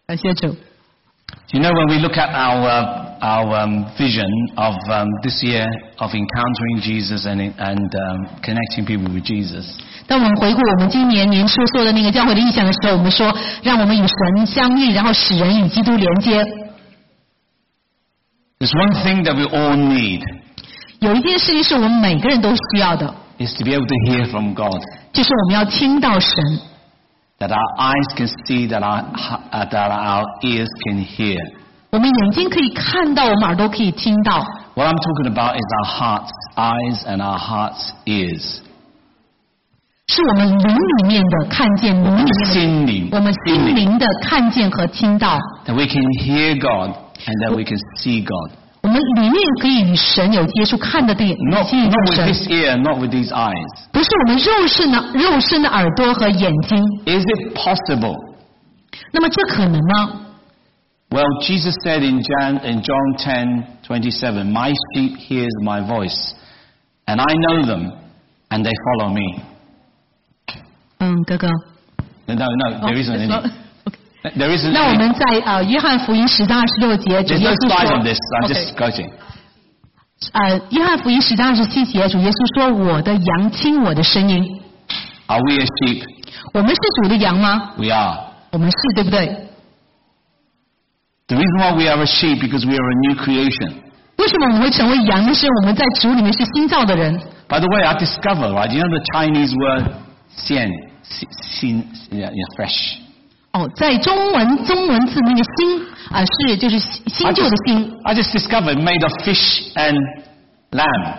感谢主。 You know, when we look at our vision of this year of encountering Jesus and connecting people with Jesus. 当我们回顾我们今年年初做的那个教会的意向的时候，我们说，让我们与神相遇，然后使人与基督连接。 There's one thing that we all need. 有一件事情是我们每个人都需要的， Is to be able to hear from God. 就是我们要听到神。 That our eyes can see, that our ears can hear. 我们眼睛可以看到，我们耳朵可以听到。 What I'm talking about is our hearts' eyes and our hearts' ears. 是我们灵里面的看见，灵里面的，我们心灵的看见和听到。 That we can hear God and that we can see God. 我们里面可以与神有接触，看得见， Not 亲近 with 神。 this ear, not with these eyes. 不是我们肉身的耳朵和眼睛。 Is it possible? 那么这可能吗？ Well, Jesus said in John 10:27, "My sheep hears my voice, and I know them, and they follow me." 哥哥。 No, there isn't any. There isn't 那我 any. 们在约翰福音10章26节，主 There's 耶 no 稣 slide 说 on this. I'm OK just quoting. 约翰福音10章27节，主耶稣说：“我的羊听我的声音。 Are we a sheep?" ” 我们是主的羊吗？ We are. 我们是，对不对？ The reason why we are a sheep because we are a new creation. 为什么我们会成为羊呢？是我们在主里面是新造的人。 By the way, I discovered, right? You know the Chinese word "xian", fresh. 在中文字那个新就是新旧的新。 I just discovered made of fish and lamb.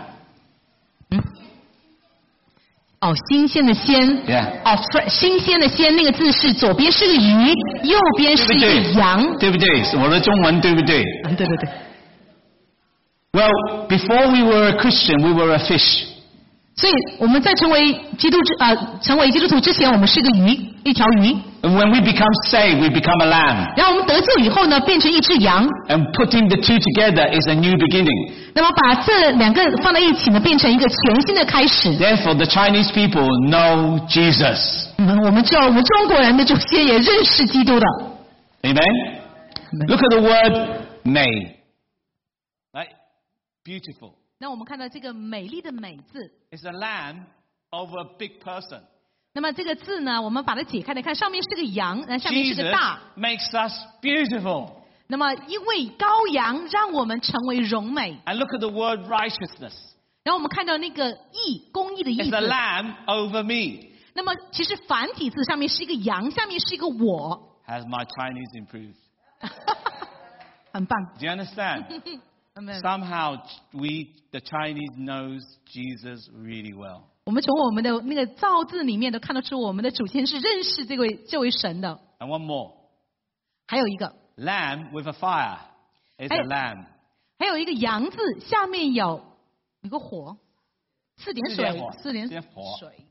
新鲜的鲜。 Yeah. 新鲜的鲜那个字是左边是个鱼，右边是一个羊。 对不对？我的中文对不对？ 对对对。 Well, before we were a Christian, we were a fish. 所以我们在成为基督徒之前，我们是个鱼，一条鱼。 And when we become saved, we become a lamb. 然后我们得救以后呢，变成一只羊。 And putting the two together is a new beginning. 那么把这两个放在一起呢，变成一个全新的开始。 Therefore, the Chinese people know Jesus. 我们知道，我们中国人的祖先也认识基督的。 Amen? Look at the word "made." Right? Beautiful. 那我们看到这个美丽的美字。 It's a lamb over a big person. 那么这个字呢，我们把它解开来看，上面是个羊，下面是个 Jesus 大。 makes us beautiful. 那么因为羔羊让我们成为荣美。 And look at the word righteousness. 然后我们看到那个义，公义的义 It's a 字。 lamb over me. 那么其实繁体字上面是一个羊，下面是一个我。 Has my Chinese improved? 很棒。 Do you understand? Somehow the Chinese knows Jesus really well. 我们从我们的那个造字里面都看得出，我们的祖先是认识这位神的。 And one more. 还有一个 Lamb with a fire is a lamb. 还有一个羊字，下面有一个火，四点水， 四点火水。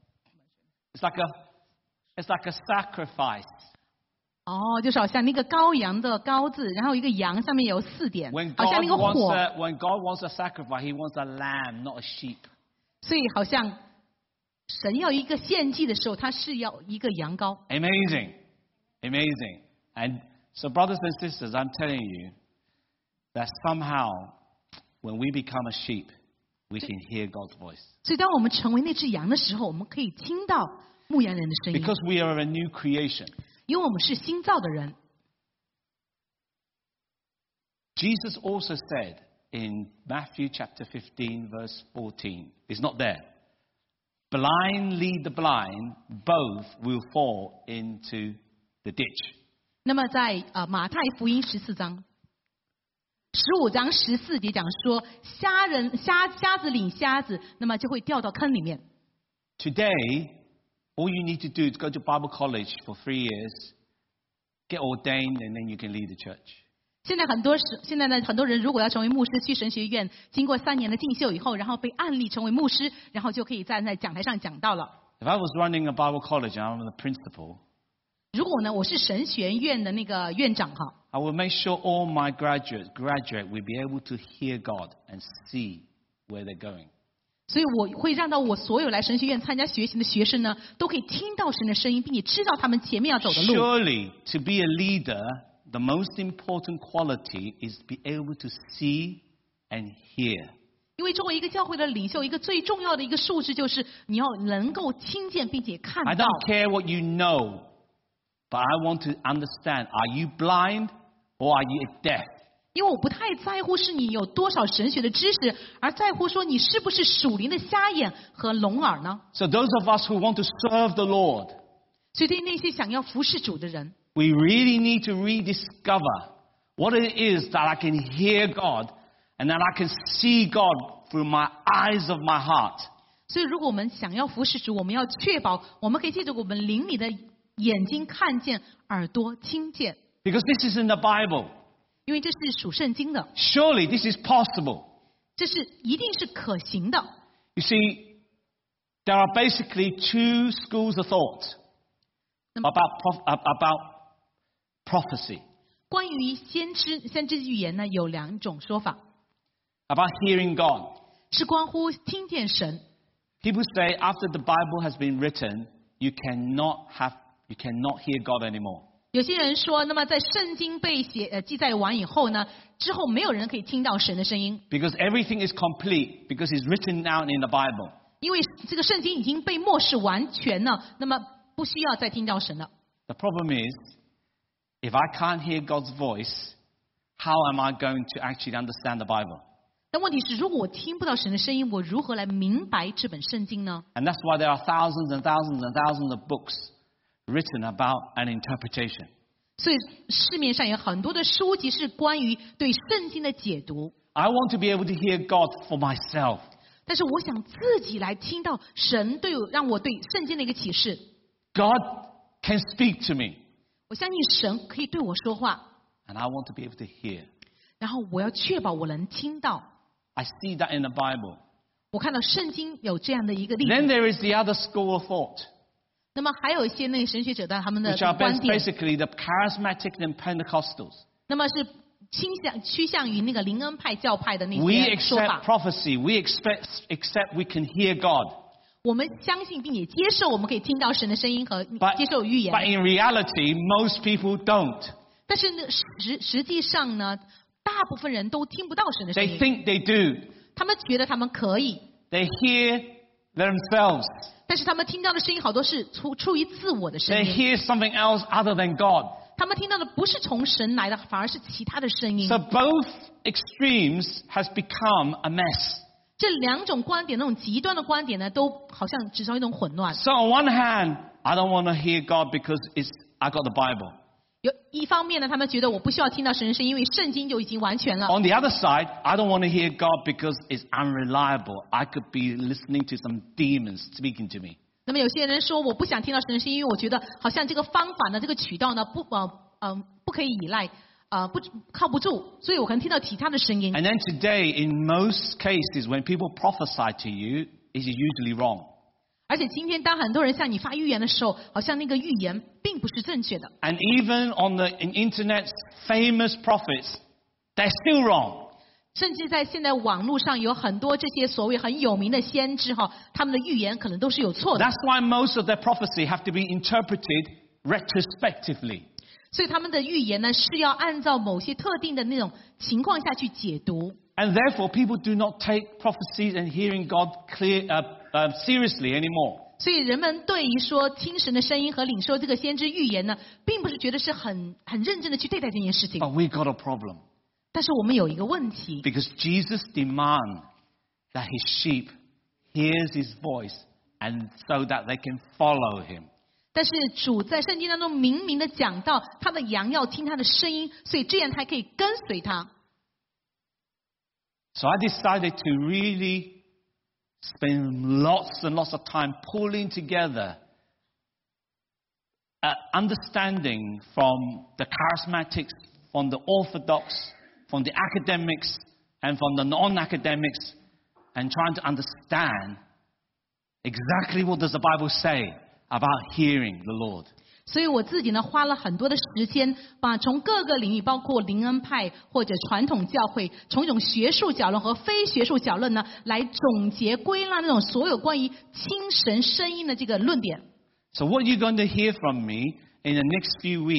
It's like a sacrifice. 就是好像那个羔羊的羔字，然后一个羊上面有4点，好像那个火。 When God wants a sacrifice, He wants a lamb, not a sheep. 所以好像神要一个献祭的时候，他是要一个羊羔。 Amazing, amazing. And so, brothers and sisters, I'm telling you that somehow, when we become a sheep, we can hear God's voice. 所以当我们成为那只羊的时候，我们可以听到牧羊人的声音。 Because we are a new creation. 因为我们是新造的人。 Jesus also said in Matthew chapter 15 verse 14, it's not there. Blind lead the blind, both will fall into the ditch. 那么在马太福音14章15章14节讲说，瞎子领瞎子，那么就会掉到坑里面。 Today, all you need to do is go to Bible college for 3 years, get ordained, and then you can lead the church. 现在呢，很多人如果要成为牧师，去神学院经过3年的进修以后，然后被按立成为牧师，然后就可以站在讲台上讲道了。 If I was running a Bible college and I'm the principal, 如果呢，我是神学院的那个院长哈， I will make sure all my graduate will be able to hear God and see where they're going. 所以我会让到我所有来神学院参加学习的学生呢，都可以听到神的声音，并且知道他们前面要走的路。 Surely, to be a leader, the most important quality is to be able to see and hear. 因为作为一个教会的领袖，一个最重要的一个素质就是你要能够听见并且看 I 到。 don't care what you know, but I want to understand, are you blind or are you deaf? 因为我不太在乎是你有多少神学的知识，而在乎说你是不是属灵的瞎眼和聋耳呢？ So those of us who want to serve the Lord, 所以对那些想要服侍主的人， we really need to rediscover what it is that I can hear God and that I can see God through my eyes of my heart. 所以如果我们想要服侍主，我们要确保我们可以借着我们灵里的眼睛看见，耳朵听见， Because this is in the Bible. 因为这是属圣经的， Surely this is possible. 这是一定是可行的。 You see, there are basically two schools of thought about prophecy, 关于先知预言呢，有两种说法， about hearing God. 是关乎听见神。 People say after the Bible has been written, you cannot hear God anymore. 有些人说，那么在圣经被记载完以后呢，之后没有人可以听到神的声音， Because everything is complete, because it's written down in the Bible. 因为这个圣经已经被默示完全了，那么不需要再听到神了。 The problem is, if I can't hear God's voice, how am I going to actually understand the Bible? 但问题是，如果我听不到神的声音，我如何来明白这本圣经呢？ And that's why there are thousands and thousands and thousands of books written about an interpretation. 所以市面上有很多的书籍是关于对圣经的解读， I want to be able to hear God for myself. 但是我想自己来听到神让我对圣经的一个启示。 God can speak to me, 我相信神可以对我说话， and I want to be able to hear. 然后我要确保我能听到。 I see that in the Bible. 我看到圣经有这样的一个例 Then 子。 there is the other school of thought, 那么还有一些那个神学者的他们的 which are 观点， basically the charismatic and Pentecostals. 那么是趋向于那个灵恩派教派的那 We 些说 accept 法。 prophecy. We accept we can hear God. 我们相信并且接受，我们可以听到神的声音和 But, 接受预言。 but in reality, most people don't. 但是呢，实际上呢，大部分人都听不到神的声 They 音。 think they do. 他们觉得他们可以， They hear themselves. 但是他们听到的声音好多是出于自我的声 They 音。 hear something else other than God. 他们听到的不是从神来的，反而是其他的声音。 So both extremes has become a mess. 这两种观点，那种极端的观点呢，都好像制造一种混乱。 So on one hand, I don't want to hear God because I got the Bible. 有一方面呢，他们觉得我不需要听到神的声音，因为圣经就已经完全了。 On the other side, I don't want to hear God because it's unreliable. I could be listening to some demons speaking to me. 那么有些人说我不想听到神的声音，因为我觉得好像这个方法呢，这个渠道呢不可以依赖，不靠不住，所以我可能听到其他的声音。 And then today, in most cases, when people prophesy to you, it is usually wrong. 而且今天当很多人向你发预言的时候，好像那个预言并不是正确的。 And even on the internet, famous prophets, they're still wrong. 甚至在现在网络上有很多这些所谓很有名的先知哈，他们的预言可能都是有错的。 That's why most of their prophecy have to be interpreted retrospectively. 所以他们的预言呢是要按照某些特定的那种情况下去解读。 And therefore, people do not take prophecies and hearing God seriously anymore. 所以人们对于说听神的声音和领受这个先知预言呢，并不是觉得是很认真的去对待这件事情。 But we got a problem. 但是我们有一个问题， Because Jesus demands that his sheep hears his voice and so that they can follow him. 但是主在圣经当中明明的讲到，他的羊要听他的声音，所以这样才可以跟随他。 So I decided to really spend lots and lots of time pulling together understanding from the charismatics, from the orthodox, from the academics, and from the non-academics, and trying to understand exactly what does the Bible say about hearing the Lord. 所以我自己呢花了很多的时间，把从各个领域，包括灵恩派或者传统教会，从一种学术角论和非学术角论呢，来总结归纳那种所有关于听神声音的这个论点。 So what you're going to hear from me in the next few weeks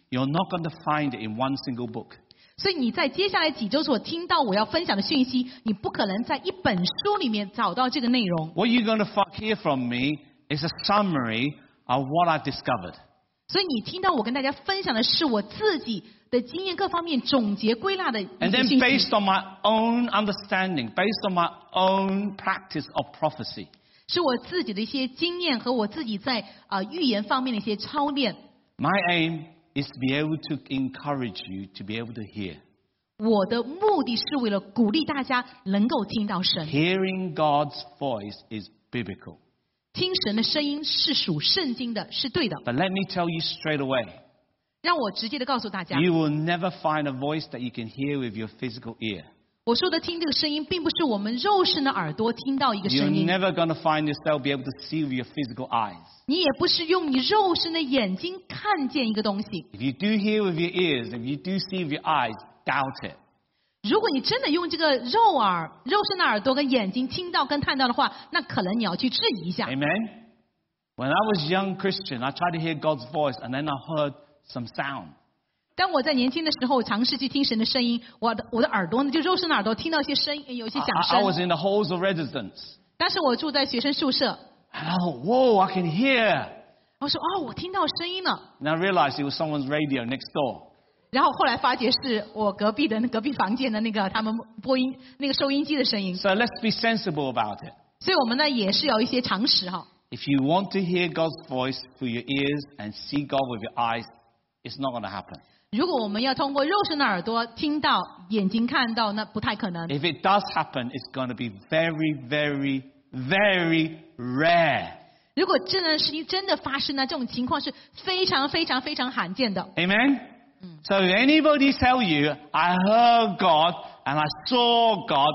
you're not going to find it in one single book. 所以你在接下来几周所听到我要分享的讯息，你不可能在一本书里面找到这个内容。 What you're going to hear from me is a summary of what I've discovered. 所以你听到我跟大家分享的是我自己的经验各方面总结归纳的一 And 些 then 讯息。 based on my own understanding, based on my own practice of prophecy, 是我自己的一些经验和我自己在预言方面的一些操练。 my aim is to be able to encourage you to be able to hear. 我的目的是为了鼓励大家能够听到神， Hearing God's voice is biblical. 听神的声音是属圣经的，是对的。 But let me tell you straight away, 让我直接的告诉大家， you will never find a voice that you can hear with your physical ear. 我说的听这个声音，并不是我们肉身的耳朵听到一个 You're 声音， never going to find yourself be able to see with your physical eyes. 你也不是用你肉身的眼睛看见一个东西。 If you do hear with your ears, if you do see with your eyes, doubt it. 如果你真的用这个肉身的耳朵跟眼睛听到跟看到的话，那可能你要去质疑一下。 Amen? When I was a young Christian, I tried to hear God's voice and then I heard some sound. 当我在年轻的时候尝试去听神的声音，我的耳朵呢，就肉身的耳朵听到一些声音，有一些响 I was 声。 in the halls of residence. 当时我住在学生宿舍， And I thought, whoa, I can hear. 我说哦，我听到声音了。 And I realized it was someone's radio next door. 然后后来发觉是我隔壁房间的那个他们播音那个收音机的声音。 So let's be sensible about it. 所以我们呢也是有一些常识哈。 If you want to hear God's voice through your ears and see God with your eyes, it's not going to happen. 如果我们要通过肉身的耳朵听到，眼睛看到，那不太可能。 If it does happen, it's going to be very, very, very rare. 如果这件事情真的发生呢，这种情况是非常非常非常罕见的。 Amen? So if anybody tell you, I heard God and I saw God,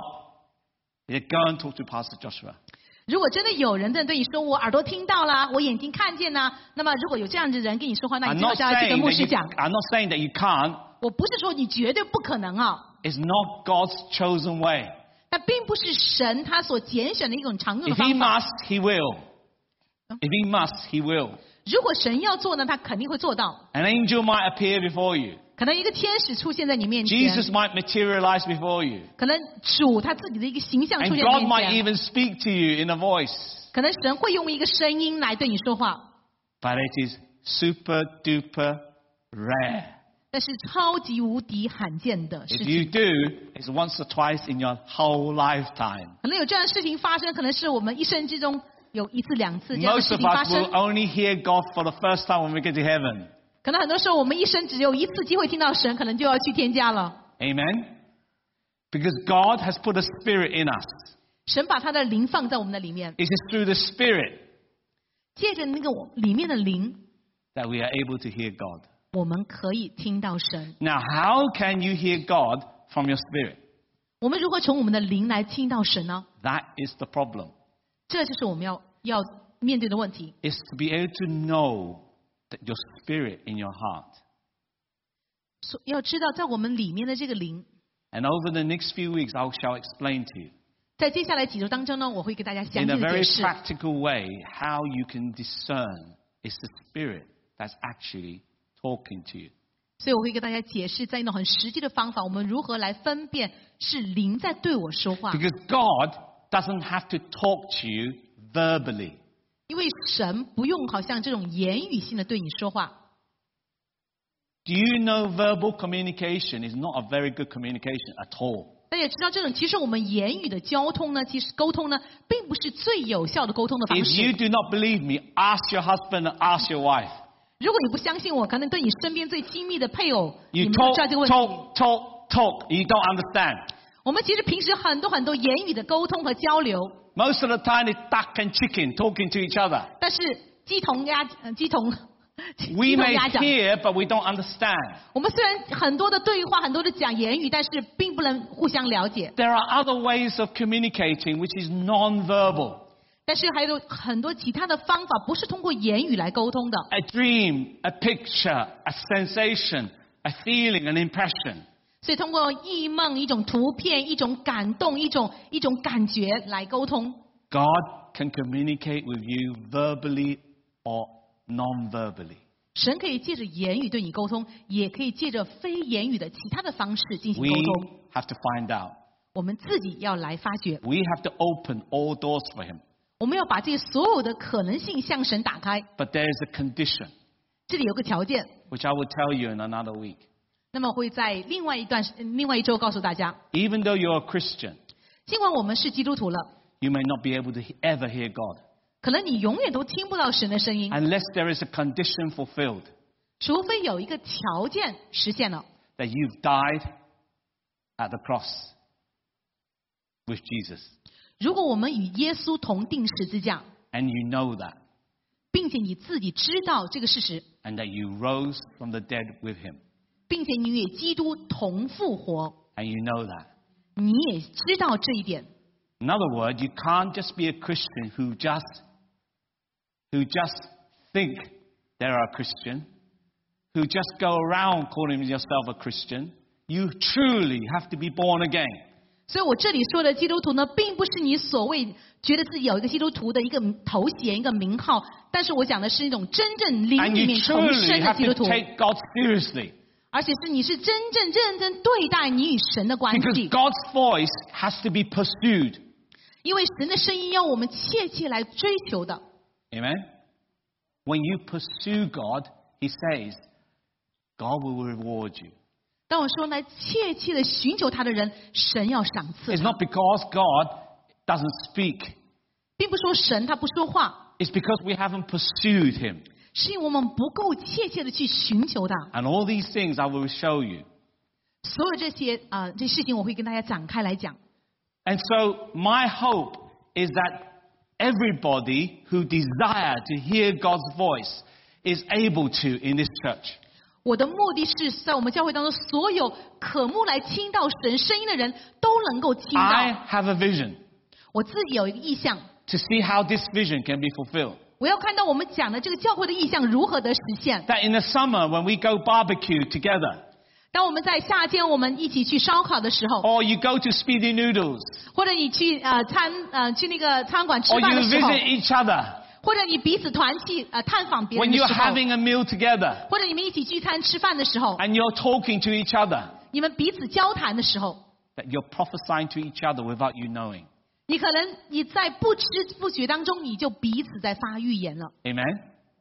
you go and talk to Pastor Joshua. 如果真的有人对你说我耳朵听到啦，我眼睛看见啦，那么如果有这样的人跟你说话，那 I'm 你最好 not 就要去跟 saying 牧 that 师 you, 讲。 I'm not saying that you can't. 我不是说你绝对不可能啊， It's not God's chosen way. 但并不是神他所拣选的一种常用的 If he 方法。 must, he will. If he must, he will. 如果神要做呢，他肯定会做到。 An angel might appear before you. 可能一个天使出现在你面前， Jesus might materialize before you. 可能主他自己的一个形象出 And 现 God 在 might 面前， even speak to you in a voice. 可能神会用一个声音来对你说话， But it is super duper rare. 但是超级无敌罕见的事 If 情。 you do, it's once or twice in your whole lifetime. 可能有这样的事情发生，可能是我们一生之中有一次两次这样的 Most 事 of 情发 us will 生。 only hear God for the first time when we get to heaven. 可能很多时候我们一生只有一次机会听到神，可能就要去天家了。 Amen? Because God has put a spirit in us. 神把他的灵放在我们的里面， It is through the spirit 借着那个里面的灵， that we are able to hear God. 我们可以听到神。 Now, how can you hear God from your spirit? 我们如何从我们的灵来听到神呢？ That is the problem. 这就是我们要面对的问题。 It's to be able to know that your spirit in your heart. 要知道，在我们里面的这个灵， And over the next few weeks, I shall explain to you 在接下来几周当中呢，我会给大家详 in 细 a 的解 very 释。 practical way how you can discern it's the spirit that's actually talking to you. 所以我会给大家解释，在一种很实际的方法，我们如何来分辨是灵在对我说话。 Because God doesn't have to talk to you verbally. 因为神不用好像这种言语性的对你说话。 Do you know verbal communication is not a very good communication at all? 大家也知道，这种其实我们言语的交通呢，其实沟通呢，并不是最有效的沟通的方 If you 式。 do not believe me, ask your husband and ask your wife. 如果你不相信我，可能对你身边最亲密的配偶，你 You 们都 talk, 知道这个问题。 talk, you don't understand. 我们其实平时很多言语的沟通和交流， Most of the time it's duck and chicken talking to each other. 但是鸡同鸭鸡 We 同 may 鸭讲。 hear, but we don't understand. 我们虽然很多的对话，很多的讲言语，但是并不能互相了解。 There are other ways of communicating which is non-verbal. 但是还有很多其他的方法，不是通过言语来沟通的。 A dream, a picture, a sensation, a feeling, an impression. 所以通过异梦、一种图片、一种感动、一种感觉来沟通。 God can communicate with you verbally or non-verbally. 神可以借着言语对你沟通，也可以借着非言语的其他的方式进行 We 沟通。 have to find out. 我们自己要来发掘， We have to open all doors for him. 我们要把这些所有的可能性向神打开。 But there is a condition, 这里有个条件， which I will tell you in another week. 那么会在另外一周告诉大家。 Even though you're a Christian, 尽管我们是基督徒了， you may not be able to ever hear God 可能你永远都听不到神的声音， unless there is a condition fulfilled 除非有一个条件实现了， that you've died at the cross with Jesus. 如果我们与耶稣同定十字架， And you know that. 并且你自己知道这个事实， And that you rose from the dead with him. 并且你与基督同复活， And you know that. 你也知道这一点。 In other words, you can't just be a Christian who just think they're a Christian, who just go around calling yourself a Christian. You truly have to be born again. 所以我这里说的基督徒呢，并不是你所谓觉得自己有一个基督徒的一个头衔、一个名号，但是我讲的是一种真正灵 And 里 you 面重 truly 生的 have 基督 to 徒， take God seriously. 而且是你是真正认真对待你与神的关 Because 系， God's voice has to be pursued. 因为神的声音要我们切切来追求的。 Amen? When you pursue God, He says, God will reward you. 当我说来切切的寻求他的人，神要赏赐 It's 他， not because God doesn't speak. 并不是说神他不说话， It's because we haven't pursued Him. 是因为我们不够切切的去寻求他。 And all these things I will show you. 所有这些这事情，我会跟大家展开来讲。 And so my hope is that everybody who desire to hear God's voice is able to in this church. 我的目的是在我们教会当中，所有渴慕来听到神声音的人都能够听 I 到。 have a vision 我自己有一个意向， to see how this vision can be fulfilled. 我要看到我们讲的这个教会的意向如何的实现。 That in the summer when we go barbecue together, 当我们在夏天我们一起去烧烤的时候， or you go to Speedy Noodles, 或者你去去那个餐馆吃 or 饭 you 的时候， visit each other, 或者你彼此团契探访别 when 人的 you're 时候， having a meal together 或者你们一起聚餐吃饭的时候， and you're talking to each other, 你们彼此交谈的时候， that you're prophesying to each other without you knowing. 你可能你在不知不觉当中，你就彼此在发预言了。 Amen?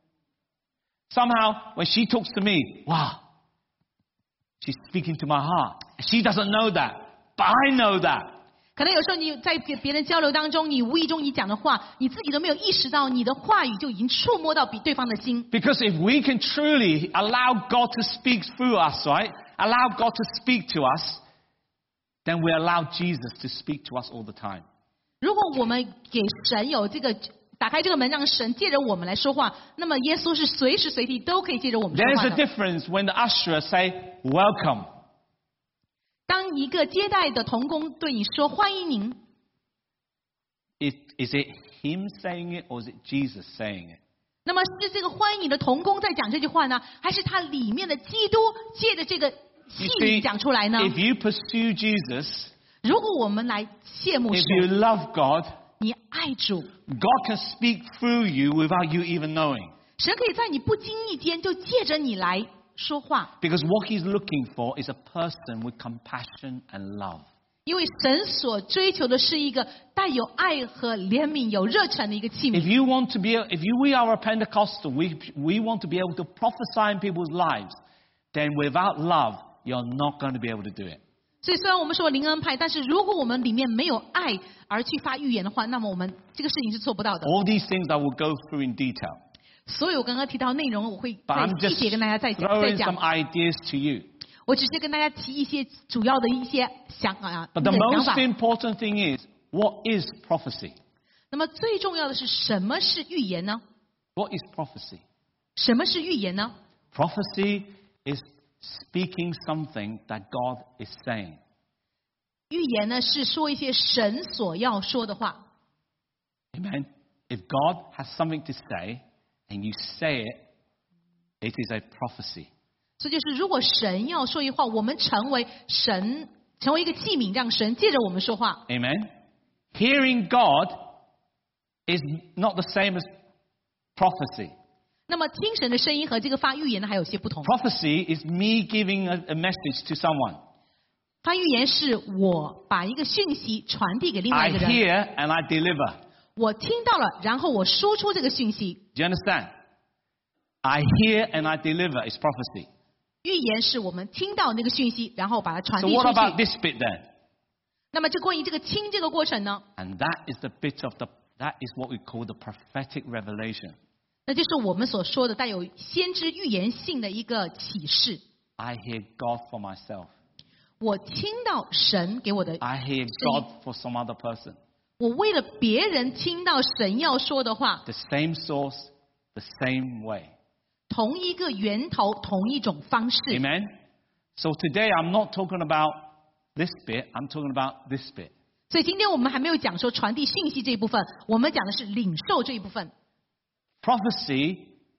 Somehow, when she talks to me, wow, she's speaking to my heart. She doesn't know that, but I know that. 可能有时候你在跟别人交流当中，你无意中你讲的话，你自己都没有意识到，你的话语就已经触摸到对方的心。 Because if we can truly allow God to speak through us, right? Allow God to speak to us, then we allow Jesus to speak to us all the time. 如果我们给神有这个打开这个门，让神借着我们来说话，那么耶稣是随时随地都可以借着我们说 There's 话 a 的。 difference when the usher say, welcome. 当一个接待的童工对你说欢迎您， Is it him saying it or is it Jesus saying it? 那么是这个欢迎你的童工在讲这句话呢，还是他里面的基督借着这个 You 信 see, 讲出来呢？ if you pursue Jesus, 如果我们来羡慕 if you 神， love God, 你爱主， God can speak through you without you even knowing. 神可以在你不经意间就借着你来说话， Because what he's looking for is a person with compassion and love. 因为神所追求的是一个带有爱和怜悯、有热忱的一个器 If 皿。 you want to be, we are a Pentecostal, we want to be able to prophesy in people's lives, then without love, you're not going to be able to do it. 所以虽然我们说灵恩派，但是如果我们里面没有爱而去发预言的话，那么我们这个事情是做不到的。 All these things I will go through in detail. 所以我刚刚提到内容，我会 But 再 I'm 细 just 节跟大家再 throwing 讲 some。ideas to you. 我只是跟大家提一些主要的一些想 But the 想 most 法。 important thing is, what is prophecy? 那么最重要的是什么是预言呢？ What is prophecy? 什么是预言呢？ Prophecy is speaking something that God is saying. 预言呢是说一些神所要说的话。 Amen. If God has something to say and you say it, it is a prophecy. 这就是如果神要说一话，我们成为一个器皿，让神借着我们说话。 Amen. Hearing God is not the same as prophecy. 那么听神的声音和这个发预言呢还有些不同。 Prophecy is me giving a message to someone. 发预言是我把一个讯息传递给另外 I 一个人， hear and I deliver. 我听到了，然后我输出这个讯息。 Do you understand? I hear and I deliver is prophecy. 预言是我们听到那个讯息，然后把它传 So 递 what 出 about 去。 this bit then? 那么这关于这个听这个过程呢， And that is what we call the prophetic revelation. 那就是我们所说的带有先知预言性的一个启示。 I hear God for myself. 我听到神给我的， I hear God for some other person. 我为了别人听到神要说的话， The same source, the same way. 同一个源头，同一种方式。 Amen? So today I'm not talking about this bit, I'm talking about this bit. 所以今天我们还没有讲说传递信息这一部分，我们讲的是领受这一部分。 Prophecy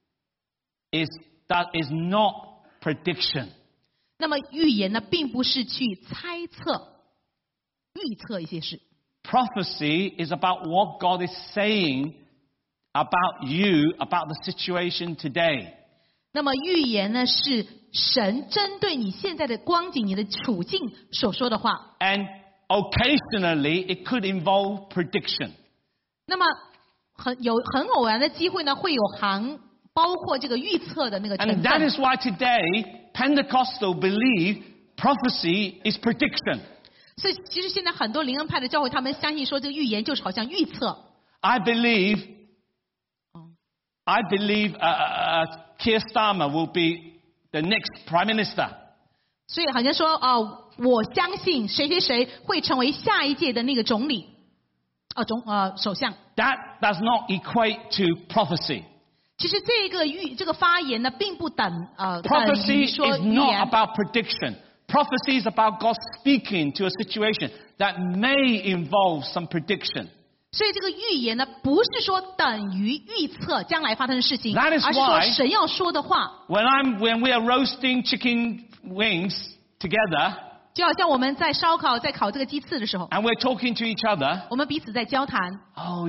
is not prediction. 那么预言呢，并不是去猜测、预测一些事。 Prophecy is about what God is saying about you, about the situation today. 那么预言呢，是神针对你现在的光景、你的处境所说的话。 And occasionally it could involve prediction. 那么很偶然的机会呢，会有包括这个预测的那个成 And that 分。 is why today Pentecostal believe prophecy is prediction. 所以其实现在很多灵恩派的教会，他们相信说这个预言就是好像预测。 I believe Keir Starmer will be the next prime minister. 所以好像说我相信谁谁谁会成为下一届的那个总理，首相。 That does not equate to prophecy. 其实这个发言呢，并不等于 Prophecy 说 is 预 not 言。 about prediction. Prophecy is about God speaking to a situation that may involve some prediction. 所以这个预言呢，不是说等于预测将来发生的事情， That is 而是说 why 神要说的话。 When we are roasting chicken wings together 就好像我们在在烤这个鸡翅的时候， and we're talking to each other, 我们彼此在交谈。 oh,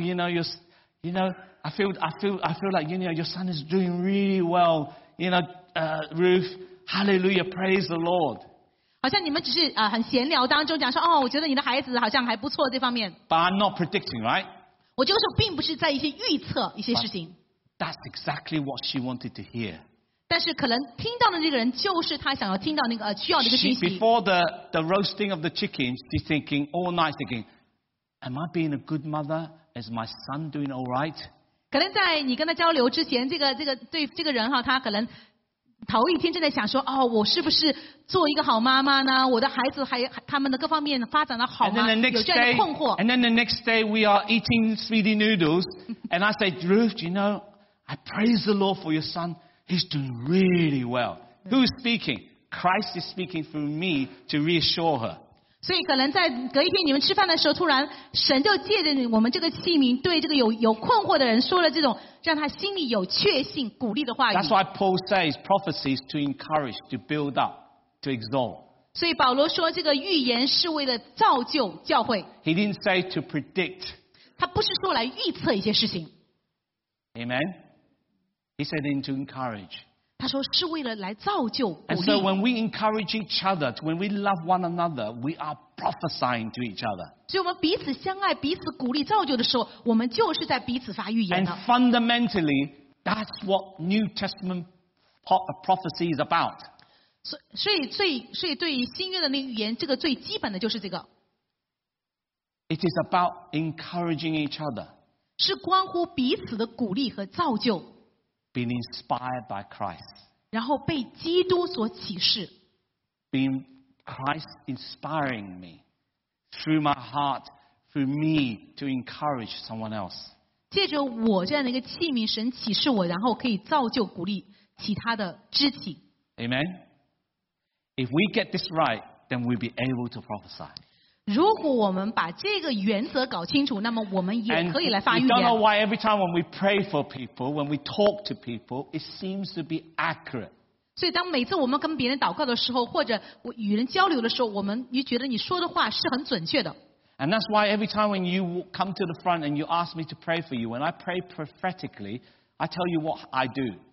I feel like your son is doing really well. Ruth, hallelujah, praise the Lord. 好像你们只是很闲聊当中讲说，我觉得你的孩子好像还不错这方面。 But I'm not predicting, right? 我这个时候并不是在一些预测一些事情， That's exactly what she wanted to hear. 但是可能听到的这个人就是他想要听到那个需要的一个讯息。 Before the roasting of the chicken, she's thinking all night, am I being a good mother? Is my son doing all right? 可能在你跟他交流之前，这个人他可能头一天正在想说，我是不是做一个好妈妈呢？我的孩子他们的各方面发展的好 And 吗？ then 有这样的困惑。 the next day we are eating Speedy noodles, and I say, Ruth, I praise the Lord for your son. He's doing really well. Who is speaking? Christ is speaking through me to reassure her. 所以可能在隔一天你们吃饭的时候，突然神就借着我们这个器皿，对这个有困惑的人说了这种让他心里有确信、鼓励的话语。 That's why Paul says prophecy is to encourage, to build up, to exalt. 所以保罗说，这个预言是为了造就教会， He didn't say to predict. 他不是说来预测一些事情， Amen? He said to encourage. 他说是为了来造就鼓 And 励。 so when we encourage each other, when we love one another, we are prophesying to each other. 所以我们彼此相爱、彼此鼓励、造就的时候，我们就是在彼此发预言 And 的。 fundamentally, that's what New Testament prophecy is about. 所以对于新约的那个预言，这个最基本的就是这个， It is about encouraging each other, 是关乎彼此的鼓励和造就， being inspired by Christ, 然后被基督所启示。 being Christ inspiring me through my heart, through me to encourage someone else. 借着我这样的一个器皿，神启示我，然后可以造就鼓励其他的肢体。 Amen? If we get this right, then we'll be able to prophesy. 如果我们把这个原则搞清楚，那么我们也 And 可以来发 we 预 don't know 言。 why every time when we pray for people, when we talk to people, it seems to be accurate. 所以当每次我们跟别人祷告的时候，或者我与人交流的时候，我们也觉得你说的话是很准确的。 And that's why every time when you come to the front and you ask me to pray for you, when I pray prophetically, I tell you what I do.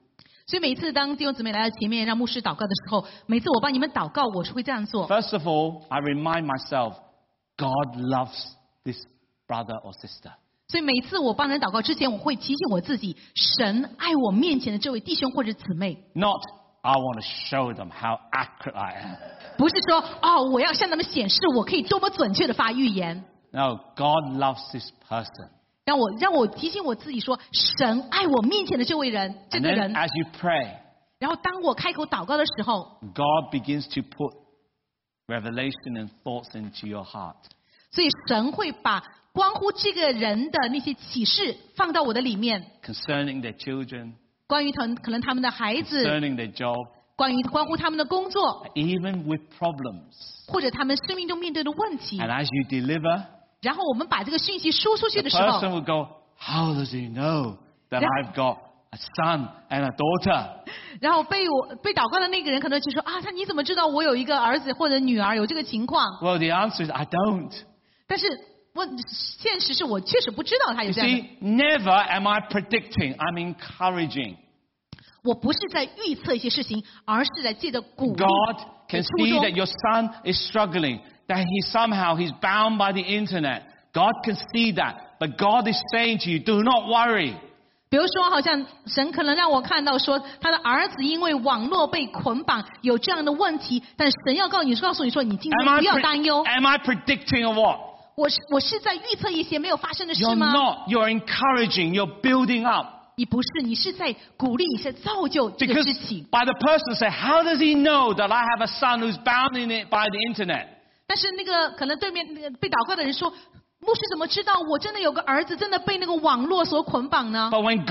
所以每次当弟兄姊妹来到前面让牧师祷告的时候，每次我帮你们祷告，我是会这样做。 First of all, I remind myself, God loves this brother or sister. 所以每次我帮人祷告之前，我会提醒我自己，神爱我面前的这位弟兄或者姊妹。 Not, I want to show them how accurate I am. 不是说我要向他们显示我可以多么准确的发预言。 No, God loves this person. 让我提醒我自己说，神爱我面前的这位人，这 And 个 then 人。 as you pray, 然后当我开口祷告的时候， God begins to put revelation and thoughts into your heart. 所以神会把关乎这个人的那些启示放到我的里面， Concerning their children, 关于可能他们的孩子， concerning their job, 关乎他们的工作， even with problems. 或者他们生命中面对的问题。 And as you deliver, 然后我们把这个讯息输出去 the 的时候， person will go, how does he know that Yeah. I've got a son and a daughter? 然后被祷告的那个人可能就说你怎么知道我有一个儿子或者女儿有这个情况？ Well, the answer is, I don't. 但是现实是我确实不知道他有 You 这样的。 see, never am I predicting, I'm encouraging. 我不是在预测一些事情，而是在借着鼓励 God 的 can 初 see 衷 that your son is struggling, that he's bound by the internet. God can see that. But God is saying to you, do not worry. 比如说，好像神可能让我看到说，他的儿子因为网络被捆绑，有这样的问题，但神要告诉你说，你今 Am 天 I, 不要担忧。 am I predicting or what? 我是在预测一些没有发生的事 You're 吗？ not. You're encouraging. You're building up. 你不是，你是在鼓励，你是在造就这个 Because 事情。 by the person say, how does he know that I have a son who's bound in it by the internet? 但是那个可能对面那个被祷告的人说，牧师怎么知道我真的有个儿子真的被那个网络所捆绑呢？ But when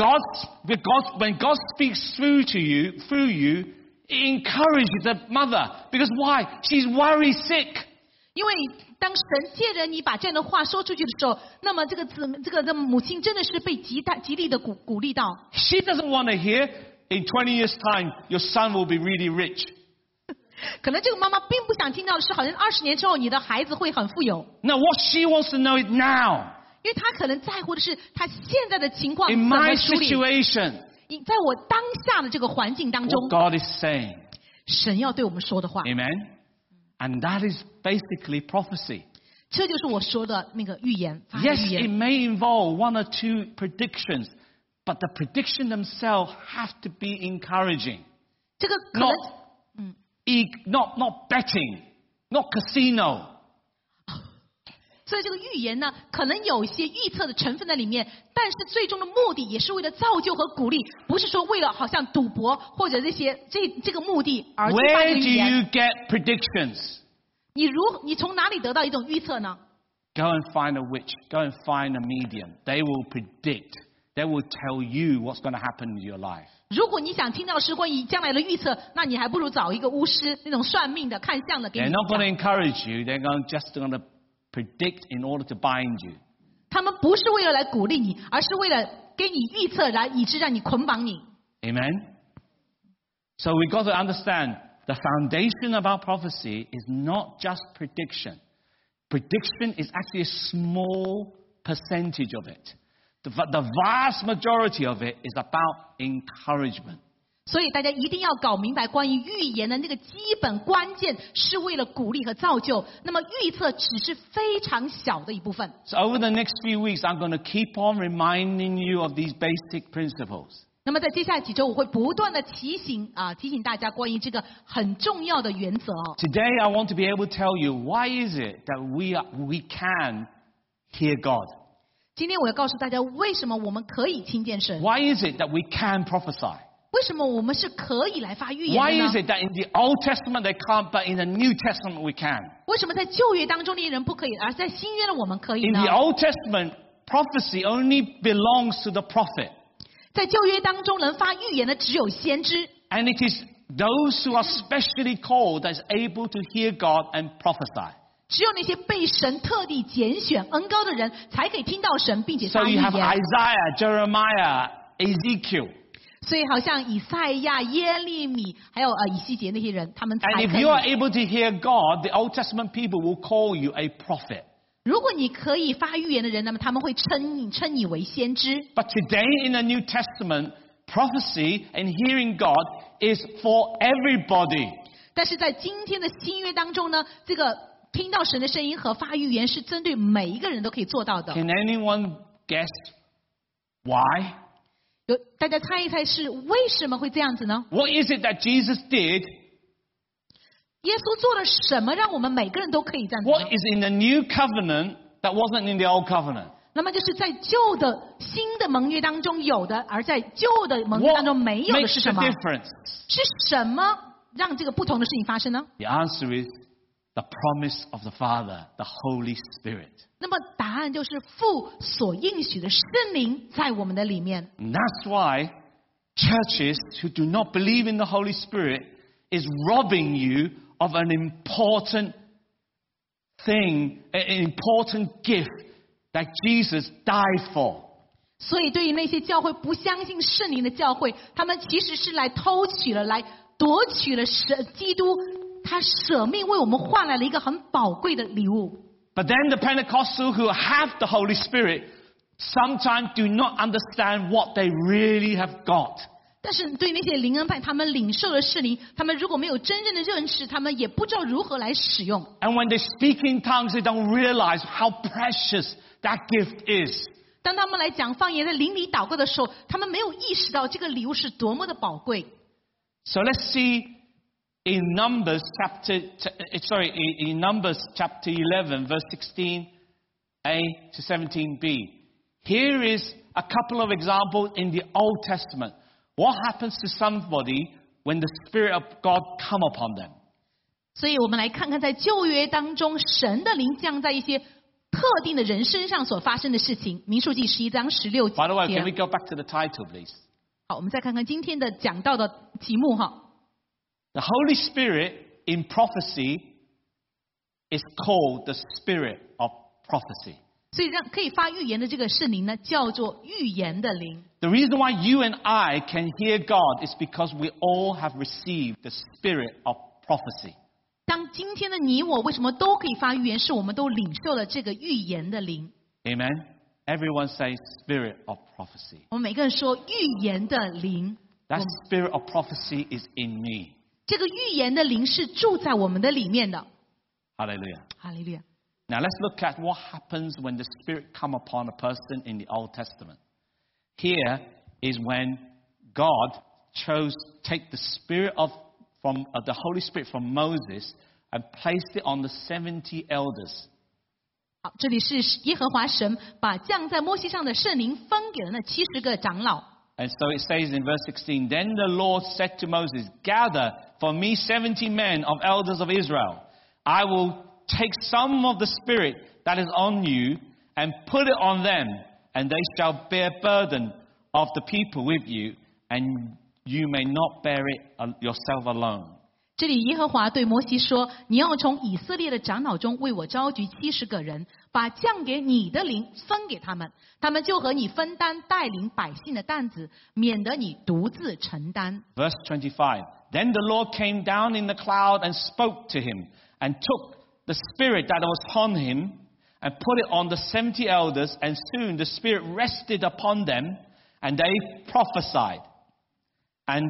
God speaks through you, it encourages the mother. Because why? She's worry sick. 因为当神借着你把这样的话说出去的时候，那么这个母亲真的是被极力的鼓励到。 She doesn't want to hear, in 20 years' time, your son will be really rich. 可能这个妈妈并不想听到的是，好像20年之后你的孩子会很富有， No, what she wants to know is now. 因为她可能在乎的是她现在的情况怎 In 么 my 处理。 situation, 在我当下的这个环境当中 what，God is saying. 神要对我们说的话， Amen? And that is basically prophecy. 这就是我说的那个预言，发 Yes, 预 it 言。 may involve one or two predictions, but the prediction themselves have to be encouraging. 这个可能 Not betting, not casino. 所以这个预言呢，可能有一些预测的成分在里面，但是最终的目的也是为了造就和鼓励，不是说为了好像赌博或者这个目的而去发这 Where 个 do 预言。 you get predictions? 你从哪里得到一种预测呢？ Go and find a witch. Go and find a medium. They will predict. They will tell you what's going to happen in your life. 如果你想听到是关于将来的预测，那你还不如找一个巫师，那种算命的、看相的给 They're 你 not going to 讲。 encourage you. They're just going to predict in order to bind you. 他们不是为了来鼓励你，而是为了给你预测，来以致让你捆绑你。 Amen? So we've got to understand the foundation of our prophecy is not just prediction. Prediction is actually a small percentage of it. The vast majority of it is about encouragement. 所以大家一定要搞明白，关于预言的那个基本关键是为了鼓励和造就，那么预测只是非常小的一部分。 So over the next few weeks, I'm going to keep on reminding you of these basic principles. 那么在接下来几周，我会不断的提醒大家关于这个很重要的原则哦。 Today, I want to be able to tell you why is it that we can hear God? 今天我要告诉大家，为什么我们可以听见神？ Why is it that we can prophesy? 为什么我们是可以来发预言 Why 的 is 呢？ it that in the Old Testament they can't, but in the New Testament we can? 为什么在旧约当中那些人不可以，而在新约的我们可以 In 呢 the？Old Testament, prophecy only belongs to the prophet. 在旧约当中，能发预言的只有先知， And it is those who are specially called that is able to hear God and prophesy. 只有那些被神特地拣选恩膏的人，才可以听到神，并且 So 发预 you have 言。 Isaiah, Jeremiah, Ezekiel. 所以，好像以赛亚、耶利米，还有以西结那些人，他们才 And if 可 you are 以。 able to hear God, the Old Testament people will call you a prophet. 如果你可以发预言的人，那么他们会称你为先知。 But today in the New Testament, prophecy and hearing God is for everybody. 但是在今天的新约当中呢，这个听到神的声音和发预言是针对每一个人都可以做到的。 Can anyone guess why? 大家猜一猜是为什么会这样子呢？ What is it that Jesus did? 耶稣做了什么让我们每个人都可以这样子 What 呢？ is in the new covenant that wasn't in the old covenant? 那么就是在旧的新的盟约当中有的，而在旧的盟约 What 当中没有的 makes 是 the 什么？ difference? 是什么让这个不同的事情发生呢？ The answer is the promise of the Father, the Holy Spirit. 那么答案就是父所应许的圣灵在我们的里面。 And that's why churches who do not believe in the Holy Spirit is robbing you of an important thing, an important gift that Jesus died for. 所以对于那些教会不相信圣灵的教会，他们其实是来偷取了、来夺取了基督他舍命为我们换来了一个很宝贵的礼物。 But then the Pentecostals who have the Holy Spirit sometimes do not understand what they really have got. 但是对于那些灵恩派，他们领受了圣灵，他们如果没有真正的认识，他们也不知道如何来使用。 And when they speak in tongues, they don't realize how precious that gift is. 当他们来讲方言，在灵里祷告的时候，他们没有意识到这个礼物是多么的宝贵。 So let's see in Numbers chapter 11, verse 16a to 17b. Here is a couple of examples in the Old Testament. What happens to somebody when the Spirit of God come upon them? 所以我们来看看在旧约当中，神的灵降在一些特定的人身上所发生的事情。民数记11章16 By the way, can we 节。 go back to the title, please? 好，我们再看看今天的讲到的题目哈。 The Holy Spirit in prophecy is called the Spirit of prophecy. 所以可以发预言的这个圣灵呢，叫做预言的灵。 The reason why you and I can hear God is because we all have received the Spirit of prophecy. 当今天的你我为什么都可以发预言？是我们都领受了这个预言的灵。 Amen? Everyone say Spirit of prophecy. 我们每个人说预言的灵， That Spirit of prophecy is in me. 这个预言的灵是住在我们的里面的。 Hallelujah. 哈利路亚。 Now let's look at what happens when the Spirit come upon a person in the Old Testament. Here is when God chose to take the Spirit from the Holy Spirit from Moses and placed it on the 70 elders. 好，这里是耶和华神把降在摩西上的圣灵分给了那70个长老。 And so it says in verse 16, Then the Lord said to Moses, Gather for me 70 men of elders of Israel. I will take some of the Spirit that is on you and put it on them, and they shall bear burden of the people with you, and you may not bear it yourself alone. 这里耶和华对摩西说：“你要从以色列的长老中为我召集70个人，把降给你的灵分给他们，他们就和你分担带领百姓的担子，免得你独自承担。” Verse 25, Then the Lord came down in the cloud and spoke to him, and took the Spirit that was on him, and put it on the 70 elders, and soon the Spirit rested upon them, and they prophesied, and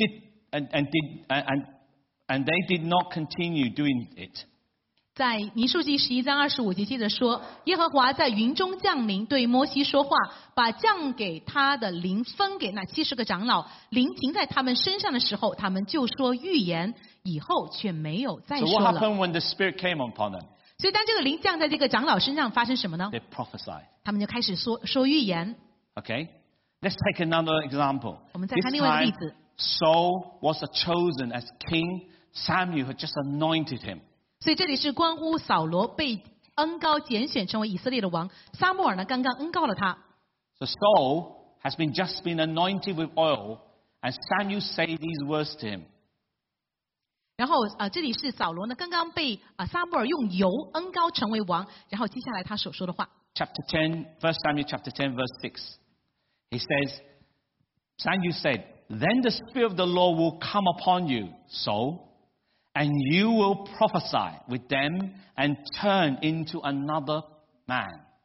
they did not continue doing it. 在民数记11章25节接着说：“耶和华在云中降临，对摩西说话，把降给他的灵分给那70个长老。灵停在他们身上的时候，他们就说预言，以后却没有再 So 说 what 了。” happened when the Spirit came upon them? 所以当这个灵降在这个长老身上，发生什么呢？ They prophesied. 他们就开始说预言。 Okay? Let's take another example. 我们再 This 看另外一个例 time, 子。 Saul was chosen as king. Samuel had just anointed him. 所以这里是关乎扫罗被恩膏拣选成为以色列的王，撒母耳呢刚刚恩膏了他。 So Saul has just been anointed with oil, and Samuel said these words to him. 然后这里是扫罗呢刚刚被撒母耳用油恩膏成为王，然后接下来他所说的话。 Chapter 10, 1 Samuel chapter 10, verse 6. He says, Samuel said, Then the Spirit of the Lord will come upon you, Saul, and you will prophesy with them and turn into another man.